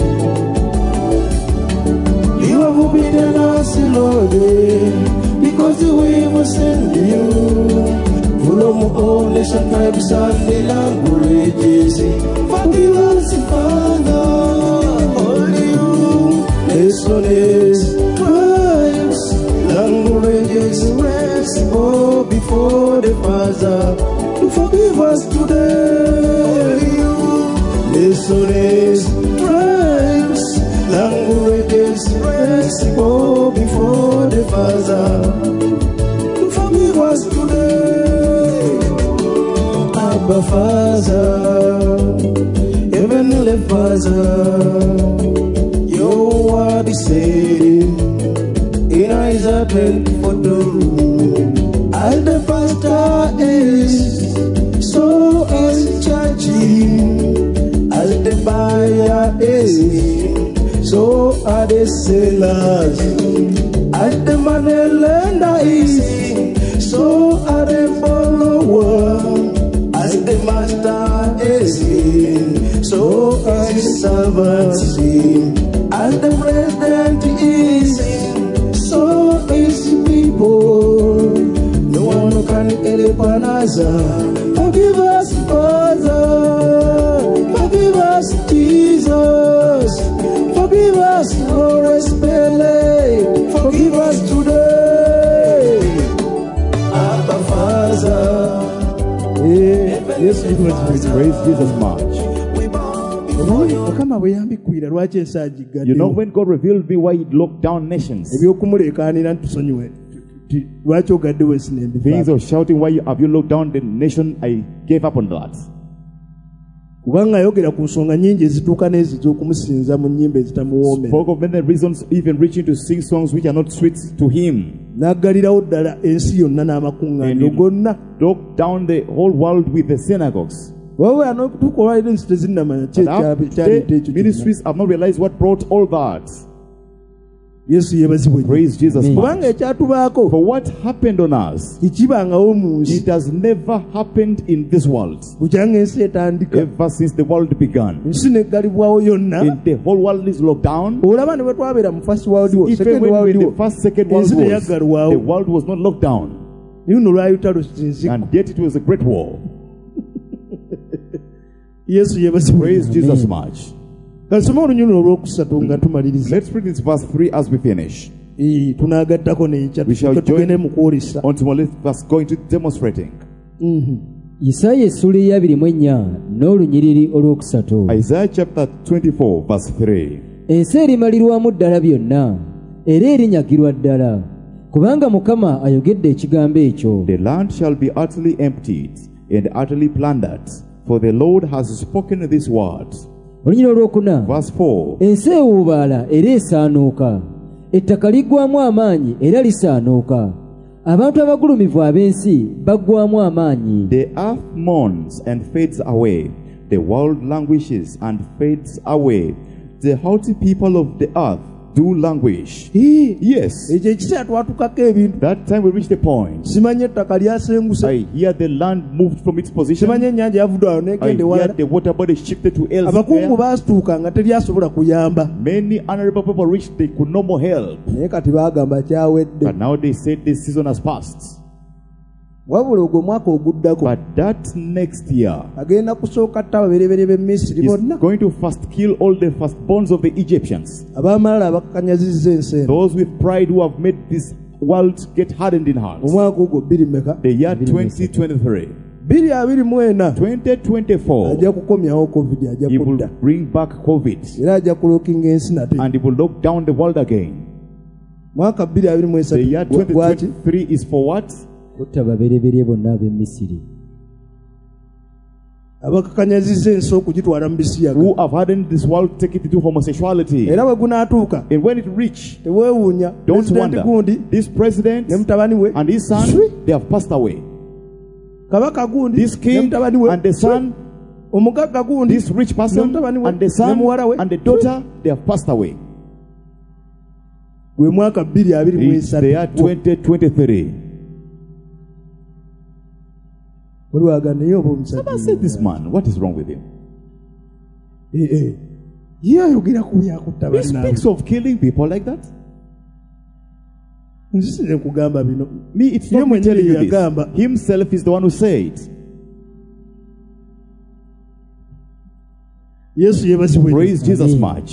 You have beaten us, Lord, because we have sinned you. Full of all nation, tribes, and the languages. Forgive us, Father, all you nations, tribes, languages, race, go before the Father to forgive us today. All you nations, tribes, languages, race, go before the Father to forgive us today. Abba Father, Heavenly Father, your word is said in Isaiah 24, as the pastor is, so is churching, as the buyer is, so are the sellers, as the money lender is, so are the followers. As the master is in, so are his servants in. As the president is in, so is people. No one can help another. Forgive us, Father. Forgive us, Jesus. Forgive us, Holy Spirit. Forgive us today. Abba Father. Yes, we praise Jesus much. Mukama bwe yambikkwira lwaki ensi agigadde. You know, when God revealed me why He locked down nations, eby'okumuleekaanira ntusonyiwe lwaki ogaddewo ensi things n'embifaako. of shouting, why have you locked down the nation? I gave up on that. Kubanga ayogera ku nsonga nnyingi ezituuka n'ezizo okumusinza mu nnyimba ezitamuwoomera. Spoke of many reasons, even reaching to sing songs which are not sweet to Him. N'aggalirawo ddala ensi yonna n'amakuŋŋaaniro gonna. Locked down the whole world with the synagogues. Wabula n'okutuuka olwaliro ensi tezinnamanya ki ekyaleeta ekyo. Ministries have not realized what brought all that. Yesu yeebazibwe. Praise Jesus much. Kubanga ekyatubaako For what happened on us, tekibangawo mu nsi it has never happened in this world. bukyanga ensi etandika. Ever since the world began, Ensi neggalibwawo yonna. in the whole world is locked down. Olaba ne bwe twabeera mu first world war, Even second when world the war, first, second world ensi wars, teyaggalwawo. the world was not locked down, Luno lwayita lusinziko. and yet it was a great war. Yesu yeebazibwe. Praise Jesus much. Kasoma olunyulo olwokusatu nga tumaliriza. Let's read this verse 3 as we finish. Tunaagattako n'ekya We shall tugende join mu kwolesa. on tomorrow verse going to demonstrating. Isaaya essula eya 24 n'olunyiriri olwokusatu. Isaiah chapter 24 verse 3. Ensi erimalirwamu ddala byonna era erinyagirwa ddala, kubanga Mukama ayogedde ekigambo ekyo. The land shall be utterly emptied and utterly plundered, for the Lord has spoken this word. Olunyiriri olwokuna. Verse 4. Ensi ewuubaala era esaanuuka, ettaka liggwaamu amaanyi era lisaanuuka, abantu abagulumivu ab'ensi baggwaamu amaanyi. The earth mourns and fades away. The world languishes and fades away. The haughty people of the earth do languish. Yes. ekyo ekiseera twatukako ebintu. That time we reached the point. Simanye ettaka lyasenguse. I hear the land moved from its position. Simanye ennyanja yavudde awo I n'egenda hear ewalala. the water body shifted to abakungu elsewhere. baasituuka nga teryasobola kuyamba. Many honorable people reached, they could no more help. naye kati baagamba kyawedde. But now they said this season has passed. wabula ogwo omwaka oguddako But that next year, agenda kusooka tta ababereberye b'e Misiri he's bonna going to first kill all the firstborns of the Egyptians. ab'amalala abakakanyazizza ensi eno. Those with pride who have made this world get hardened in heart. omwaka ogwo 2 The year 2023. 2024 2024, ajja kukomyawo covid ajja he will kudda bring back COVID era ajja kulookinga ensi nate. and he will lock down the world again. mwaka The year 2023 gwaki 2023 is for what? Kutta babereberye bonna ab'e Misiri. abakakanyazizza ensi okugitwala mu bisiyaga. Who have hardened this world, take it into homosexuality. era bwe gunaatuuka And when it reach, teweewuunya don't pulezidenti wonder, gundi this president ne mutabani we and his son, they have passed away. kabaka gundi This ne king mutabani we and the son, omugagga gundi this rich person ne mutabani we and the ne son muwala we. and the daughter, they have passed away. gwe mwaka It's the year 2023 2023. oliwaga naye oba Someone said, this man, what is wrong with him? ye ayogera ku byakutta He speaks of killing people like that. nzisire nkugamba bino. Me, it's Ye not me telling you mwenyewe yagamba. this. Himself is the one who said. yesu yebazibwe. Praise Jesus much.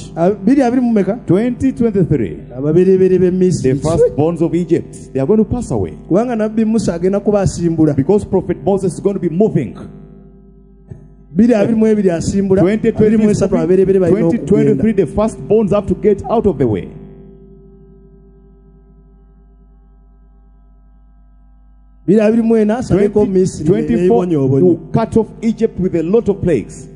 2023. ababereberye b'e The Misiri firstborns of Egypt, they are going to pass away. kubanga nabbi musa agenda kubasimbula. Because Prophet Moses is going to be moving. 2022 asimbula. 2023 ababereberye balina okugenda. 2023, the firstborns have to get out of the way. 2024 asabeko Misiri 24 n'ebonyoobonyo. to cut off Egypt with a lot of plagues.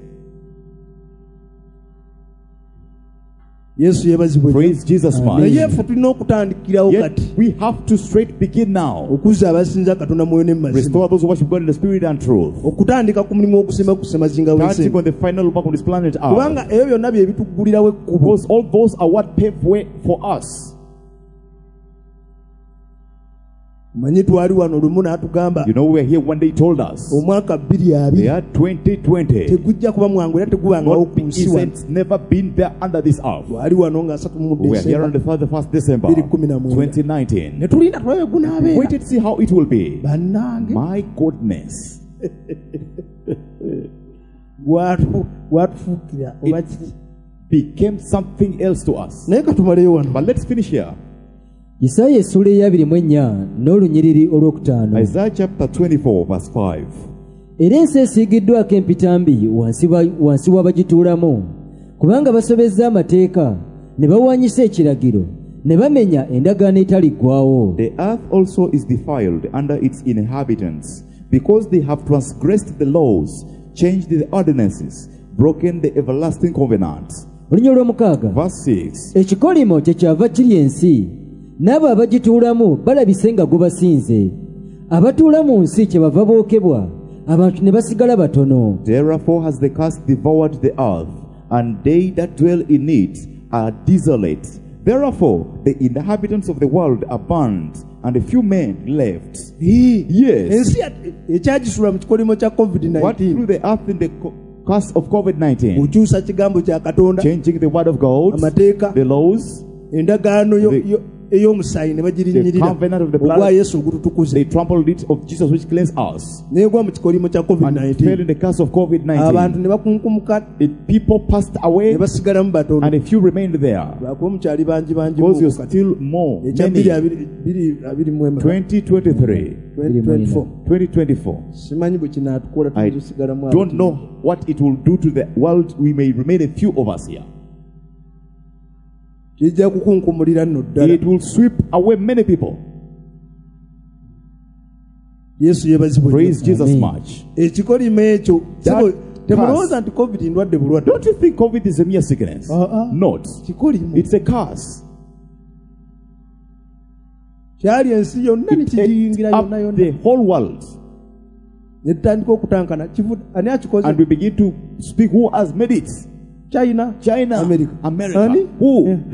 yesu yebazibwe. Praise Jesus much. naye ffe tulina okutandikirawo Yet kati we have to straight begin now. okuzza abasinza katonda mwoyo ne mu mazima. Restore those who worship God in the spirit and truth. okutandika ku mulimu ogusema kusemazinga Starting w'ensi. on the final work on this planet Earth. kubanga ebyo byonna bye bituggulirawo ekkubo. Because all those are what pave way for us. manyi twali wano lumu n'atugamba You know, we were here one day, he told us. omwaka 2020 The year 2020. tegujja kuba mwangu era tegubangawo Not ku nsi wano. isn't never been there under this earth. twali wano nga 3 mu We are here on December the 31st December 2019. ne tulinda tulabe gunaabeera. Wait and see how it will be. bannange My goodness. watufuukira oba kiki. Became something else to us. naye katumaleyo wano. But let's finish here. Isaaya essula eya 24 n'olunyiriri olwokutaano. Isaiah chapter 24 verse 5. Era ensi esiigiddwako empitambi wansi w'abagituulamu, kubanga basobezza amateeka ne bawaanyisa ekiragiro ne bamenya endagaano etaliggwaawo. The earth also is defiled under its inhabitants, because they have transgressed the laws, changed the ordinances, broken the everlasting covenant. Olunya olw'omukaaga. Verse 6. Ekikolimo kyekyava kirya ensi, n'abo abagituulamu balabise nga gubasinze. Abatuula mu nsi kyebava bookebwa, abantu ne basigala batono. Therefore has the curse devoured the earth, and they that dwell in it are desolate. Therefore the inhabitants of the world are burned, and a few men left. Yes. ensi ekyagisula mu kikolimo kya What covid-19 through the earth in the curse of COVID-19? okyusa kigambo kya katonda, Changing the word of God, amateeka, the laws, endagaano ey'omusaayi ne the bagirinnyirira covenant of the ogwa blood. yesu ogututukuze They trampled it of Jesus which cleansed us, neegwa mu kikolimo kya and fell covid-19 in the curse of abantu COVID-19. ne bakunkumuka The people passed away, ne basigalamu batono and a few remained there. lwakuba mukyali bangi Because you're kati still more. ekya Many. 2024 2023, 2024. simanyi bwe kinaatukola I tusigalamu don't know what it will do to the world. We may remain a few of us here. kijja kukunkumulira nno ddala. It will sweep away many people. yesu yeebazibwe Praise Jesus Amen. much. ekikolimo ekyo That temulowooza nti covid ndwadde bulwadde. Don't you think COVID is a mere sickness? Uh-uh. Not. kikolimo It's a curse. kyali ensi yonna It nekigiyingira ate yonna up the yonna whole world. ne tutandika okutankana ani akikoze And we begin to speak who has made it. China America. Ani? Who? Yeah.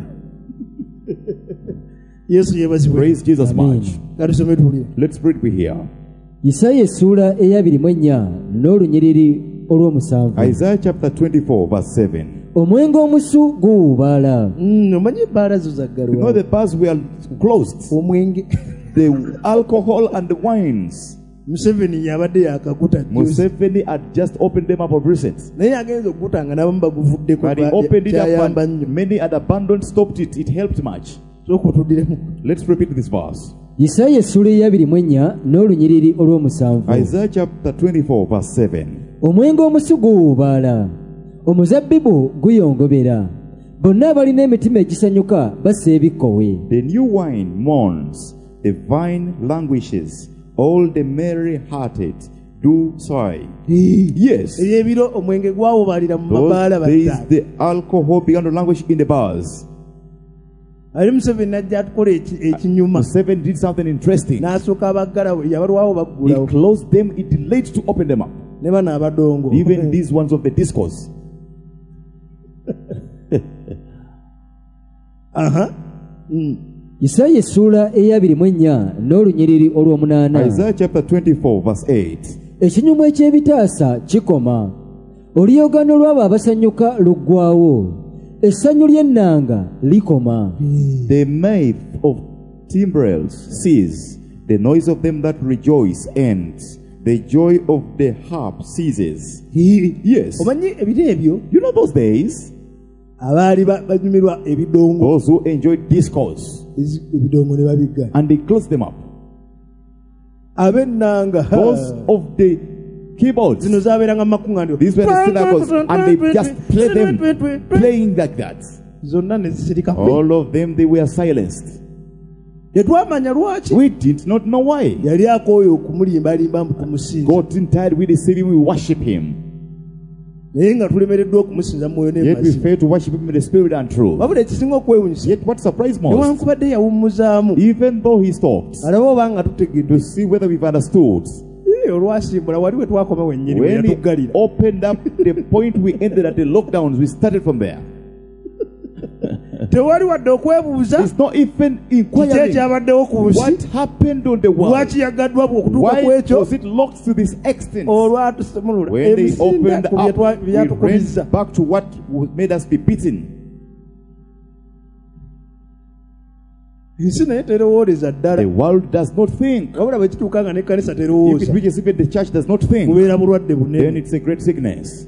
Yesu yebazibwe. Praise Jesus much. Katusome tuwulire. Let's read we here. Isaaya essula eya 24 n'olunyiriri olw'omusanvu. Isaiah chapter 24 verse 7. Omwenge omusu guwubaala. Omanyi ebbaala zo You know zaggalwa. the bars were closed. Omwenge The alcohol and the wines. Museveni yabadde yakaguta Museveni had just opened them up of recent. naye agenza okugutanga n'abamu baguvuddeko But he opened it up kyayamba and nnyo. many had abandoned, stopped it. It helped much. Sooka otuddiremu. Let's repeat this verse. Isaaya essula eya 24 n'olunyiriri olw'omusanvu. Isaiah chapter 24 verse 7. Omwenge omusu guwubaala, omuzabbibu guyongobera, bonna abalina emitima egisanyuka bassa ebikkowe. The new wine mourns, the vine languishes, all the merry-hearted do sigh. Yes. Ebyebiro omwenge gwawubalira mu mabaala Those days batta. the alcohol began to languish in the bars. Ali Museveni najja atukola ekinyuma. Museveni did something interesting. N'asooka abaggalawo yabalwawo He baggulawo. closed them. He delayed to open them up. Ne bano abadongo. Even these ones of the discourse. Aha. Isaaya essula eya 24 n'olunyiriri olw'omunaana. Isaiah chapter 24 verse 8. Ekinyumu eky'ebitaasa kikoma, oluyogano lw'abo abasanyuka luggwaawo, essanyu ly'ennanga likoma. The mirth of timbrels ceases, the noise of them that rejoice ends, the joy of the harp ceases. Yes. Omanyi ebiro ebyo You know those days? abaali banyumirwa ebidongo. Those who enjoyed discourse. Ebidongo ne babigga. And they closed them up. Ab'ennanga. Those of the keyboards. Zino zaabeeranga mu makuŋŋaaniro. These were the syllables. And they just play them. Playing like that. Zonna ne zisirika. All of them, they were silenced. Tetwamanya lwaki. We did not know why. Yali akooye okumulimbalimba mbu tumusinza. Gotten tired with the city, we worship him. Naye nga tulemereddwa okumusinza mu mwoyo Yet we n'emazima. fail to worship him in the spirit and truth. Wabula ekisinga okwewunyisa. Yet what surprised most, Newankubadde yawummuzaamu. even though he stopped Alabe oba nga tutegedde. to see whether we've understood, Olwasimbula wali we twakoma wennyini we when he yatuggalira. opened up the point we ended at the lockdowns, we started from there. Tewali wadde okwebuuza It's not even kiki inquiring ekyabaddewo ku nsi. what happened on the world. Lwaki yagaddwa okutuuka ku Why ekyo was it locked to this extent? olwatusemulula When they ebisinda opened ku up, we byeyatukubizza. went back to what made us be beaten. Ensi naye terowooleza The ddala. world does not think. Wabula bwe kituuka nga n'ekkanisa If terowooza it reaches even the church does not think, kubeera bulwadde then bunene. it's a great sickness.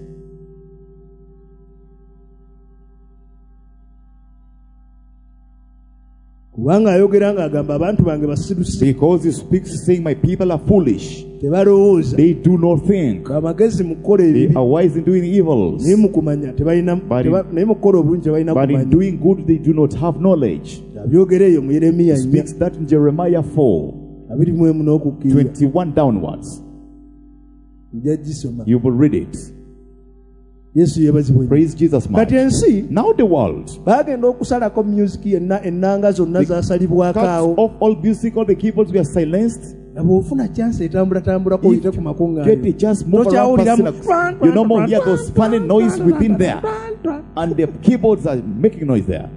Kubanga ayogera ng'agamba abantu bange basirusi Because he speaks saying, my people are foolish. tebalowooza. They do not think. Amagezi mu kukola They ebibi are wise in doing evils. naye mu kumanya tebalina naye mu kukola obulungi tebalina But in kumanya. doing good, they do not have knowledge. Abyogera eyo mu Yeremiya 4 Speaks that in Jeremiah 4, 21 n'okukkirira. 21 downwards. Nja gisoma. You will read it. Yesu yeebazibwe. Praise Jesus, man. Kati ensi Now the world baagenda okusalako music yenna ennanga zonna zasalibwako cuts awo. off all music, all the keyboards were silenced. Na bw'ofuna chance etambulatambulako oyite ku makuŋŋaaniro. Get the chance, move around past synagogues. You no more hear those funny noise within there. And the keyboards are making noise there.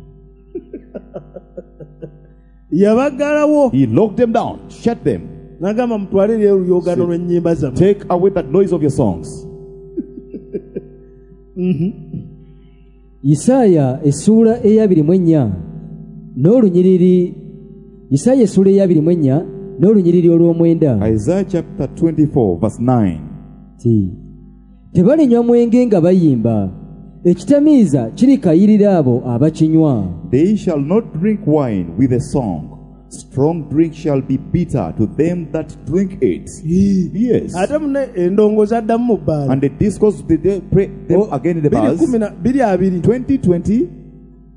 Yabaggalawo He locked them down, shut them. n'agamba mutwale eri oluyogano lw'ennyimba zammwe. Take away that noise of your songs. Isaaya essula eya 24 n'olunyiriri Isaaya essula eya 24 n'olunyiriri olw'omwenda. Isaiah chapter 24 verse 9. Tebalinywa mwenge nga bayimba, ekitamiiza kirikayirira abo abakinywa. They shall not drink wine with a song. Strong drink shall be bitter to them that drink it. Yes. Ate mune endongo zaddamu mu bbaala. And the discourse, they pray them again in the bars. 2020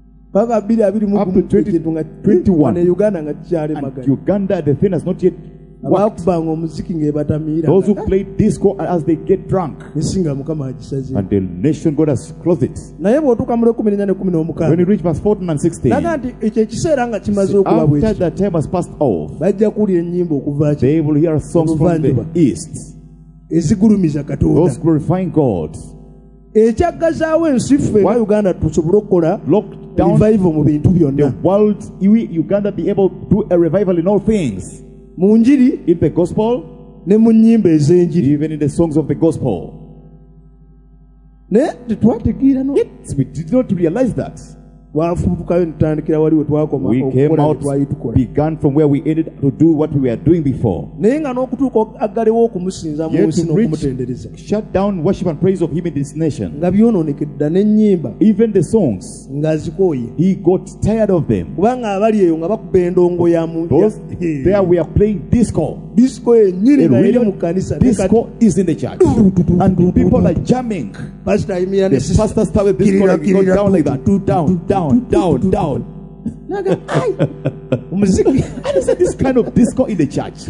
paka 20 up to 2021. ne Uganda nga kikyali And magana. Uganda, the thing has not yet worked. abaakubanga omuziki ng'ebatamiira Those who played disco as they get drunk. nesinga mukama agisaze And the nation God has closed it. naye bw'otuuka mu 14 ne When 16 you reach verse 14 and 16, naga nti ekyo ekiseera nga kimaze okuba bwe after kityo that time has passed off, bajja kuwulira ennyimba okuva ki they will hear songs from the east, ezigulumiza katonda those glorifying God. ekyaggazaawo ensi ffe nga uganda tusobole okukola Locked down revival mu bintu the byonna world, Uganda be able to do a revival in all things, mu njiri in the gospel, ne mu nnyimba ez'enjiri even in the songs of the gospel. naye tetwategeera no Yet we did not realize that. twafubukayo ne tutandikira wali we twakoma We came okukola out, bye twali tukola began from where we ended to do what we were doing before. naye nga n'okutuuka aggalewo okumusinza mu Yet nsi to reach, n'okumutendereza shut down worship and praise of Him in this nation. nga byonoonekedda n'ennyimba Even the songs, ng'azikooye He got tired of them. kubanga abali eyo nga bakuba endongo ya mu Those there we are playing disco. disco yennyini The nga eri real mu kkanisa disco is in the church, and the people are jamming. pasita ayimira The pastor started this Kirira, like he got kirira, down like that, down, down, down, down. naga ai omuziki I don't see this kind of disco in the church.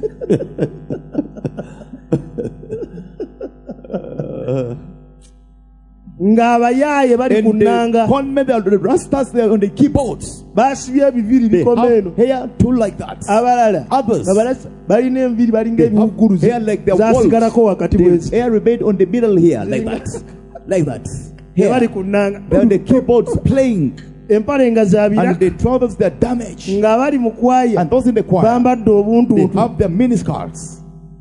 ng'abayaaye bali ku And the nnanga conmen, the rastas, they are on the keyboards. baasibye ebiviri They bikoma eno have hair too like that. abalala Others, nga balasa balina enviri balinga they have ebiwugguluzi hair like their zaasigalako wakati bwezi The hair remained on the middle here, like that, like that. bali Hair. ku nnanga They're on the keyboards playing, empale nga zaabira and the trousers they're damaged. ng'abali mu kwaya And those in the choir, bambadde they obuntuntu have their miniskirts.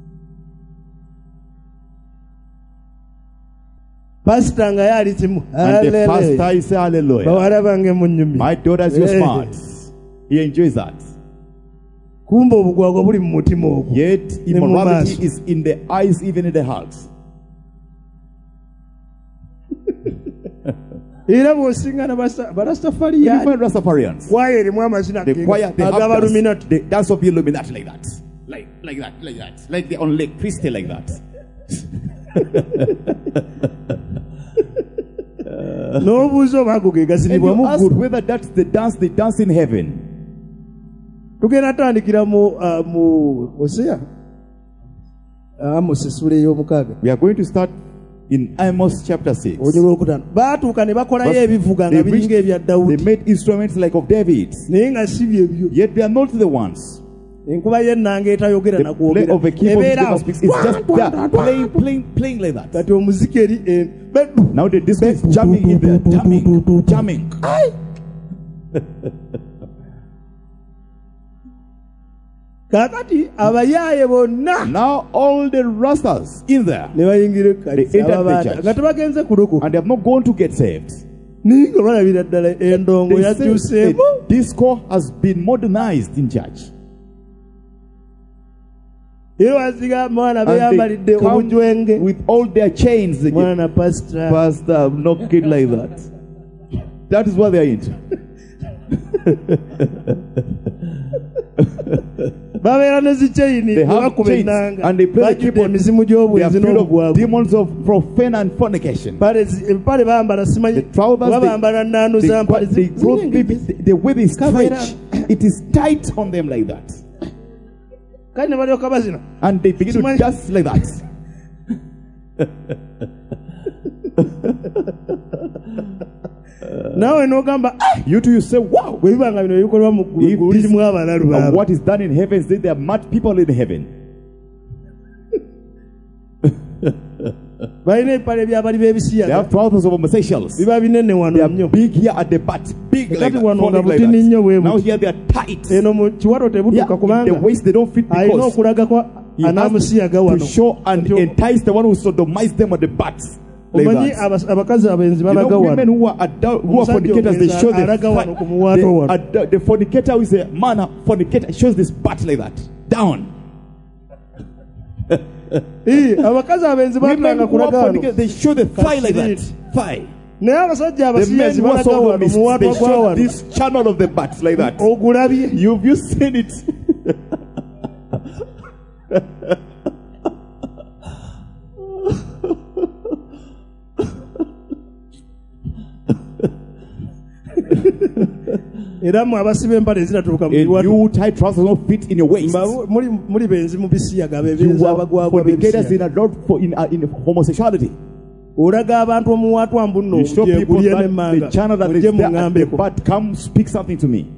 pasita nga yaalizimu And the pastor is saying, hallelujah. bawala bange munyumya My daughters, you're Hey. smart. He enjoys that. kumba obugwagwa buli mu mutima ogwo Yet Ne mu immorality maaso. is in the eyes, even in the hearts. era bw'osingana You barastafariyaani find Rastafarians. kwaya erimu amazina The choir, they have agabaluminati the dance of the Illuminati like that. Like that, like that. Like they're on Lake Christie like that. n'obuuza oba ago ge And gazinibwa you mu ask ggulu whether that's the dance they dance in heaven. tugenda tandikira mu Hosea Amosi essula ey'omukaaga We are going to start in Amos chapter 6. olunyi lwokutaano baatuuka ne bakolayo But ebivuga they nga biringa ebya They Dawudi made instruments like of David, naye nga si byebyo yet they are not the ones. enkuba y'ennanga etayogera The play nakwogera of a keyboard which ebeera never speaks. It's just there, playing like that. kati omuziki eri beddu Now the disco is jamming in there, jamming. kaakati abayaaye bonna Now all the rastas in there, ne bayingira They entered the ekkanisa church. nga tebagenze kulokoka and they have not gone to get saved. naye nga balabira ddala endongo They say yakyuseemu the disco has been modernized in church. era waziga mwana And beyambalidde they come obujwenge with all their chains. They get mwana pasita pastor, knock it like that. That is what they are into. babeera ne zikyeyini They have bakuba chains ennanga and they play the bajjudde keyboard. emizimu They are gy'obwenzi filled of n'obugwagu demons of profane and fornication. empale bambala simanyi The trousers, oba bambala nnaanu za mpale they clothe the width is stretch. It is tight on them like that. kale ne balyoka bazina And they begin to Simanyi- dance like that. naawe n'ogamba "Ah!" You too, you say, wow. bwe biba nga bino bikolwa mu ggulu If ggulu this- lirimu abalalu And baabo what is done in heaven, there are mad people in heaven. balina ebipale byabali They b'ebisiyaga have trousers of homosexuals. biba binene wano They are nnyo big here at the butt, big like Kati that, wano falling nga like butini nnyo bwe that. Now buti. here they are tight. eno mu kiwato Yeah, tebutuuka in the kubanga waist they don't fit alina because okulaga kwa he has anaamusiyaga to wano show and Kati entice the one who sodomized them at the butts. Like omanyi that. abakazi abenzi You balaga know, women wano who are Omusajja fornicators, they omulenzi show the alaga wano ku muwaato wano. the fornicator who is a man, a fornicator, shows this butt like that, down. abakazi abenzi Women batanga who are kulaga wano fornicators, they show the thigh like that, thigh. naye abasajja The men abasiyazi who are balaga wano sodomists, muwaato they gwa show wano this channel of the butt like that. ogulabye You seen it? era mu abasiba empale ezitatuuka mu And biwatu you tie trousers not fit in your waist. muli benzi mu bisiyaga You bebenza are abagwagwa fornicators in b'ebisiyaga adult in homosexuality. olaga abantu omuwatu ambuno You show people ogulye that n'emmanga the channel that is mujje there at the muŋŋambeko but come speak something to me.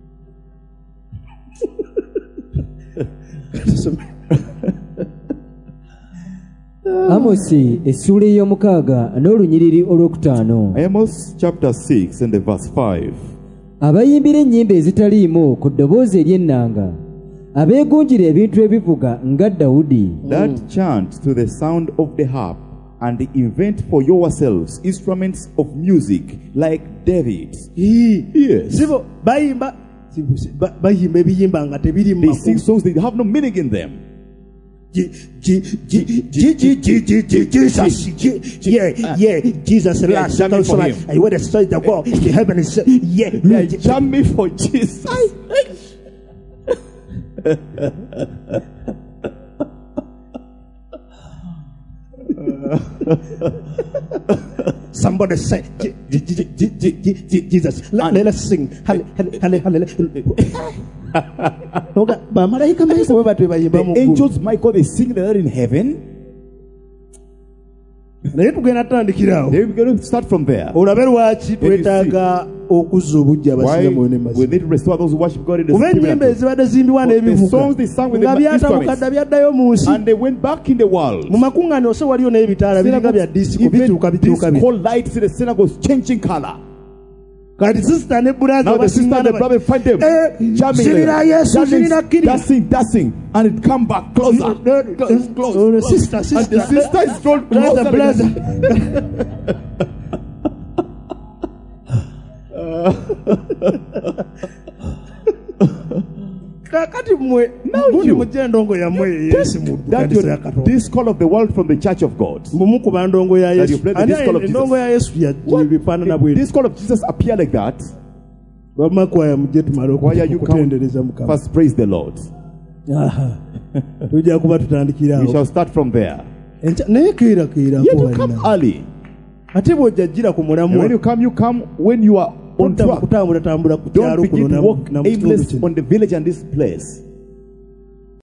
Amosi essuula ey'omukaaga n'olunyiriri olwokutaano. Amos chapter 6 and the verse 5. Abayimbira ennyimba ezitaliimu ku ddoboozi ery'ennanga, abeegunjira ebintu ebivuga nga Dawudi. That chant to the sound of the harp and invent for yourselves instruments of music like David. Yes. sibo bayimba bayimba ebiyimba nga tebiri They sing songs that have no meaning in them. Jesus, Jesus, last jamming for him. I want to study the world. The heaven is They are jamming for Jesus. Somebody say Jesus. Let us sing. Hallelujah. The angels Michael, they sing that in heaven. naye tugenda tutandikirawo They're going to start from there. olabe lwaki twetaaga okuzza obujja Why abasiga mwoyo will n'emazima they restore those who worship God in the kuba spirit? ennyimba and ezibadde zimbiwa the n'ebivuga songs they sang with nga the byatabukadda instruments. byaddayo mu nsi And they went back in the world. mu makuŋŋaaniro ose waliyo n'ebitaala biringa bya disiko bituuka bituuka Even disco lights in the synagogues changing color. kati sisita ne buraza Now the sister and the brother find them jamming, zirira yesu zirina kkiriza dancing, and it come back closer. Close. sister And the sister is drawn closer. brother kakati mmwe gundi you. mujje ndongo yammwe yesu mu That kanisa ya your Katonda this call of the world from the church of God. mumukuba ndongo ya That you yesu play the ani disco of endongo ya yesu bifaanana If bwe this call of Jesus appear like that, bamakwaya mujje tumale why are you okutendereza come? mukama First praise the Lord. Aha. tujja kuba We tutandikirawo shall start from there. naye keerakeerako Yet you come walina early. ate bw'ojjajjira ku And when mulamwa you come when you are on track. kutambulatambula ku Don't kyalo begin kuno to walk na mu kitundu aimless kino on the village and this place.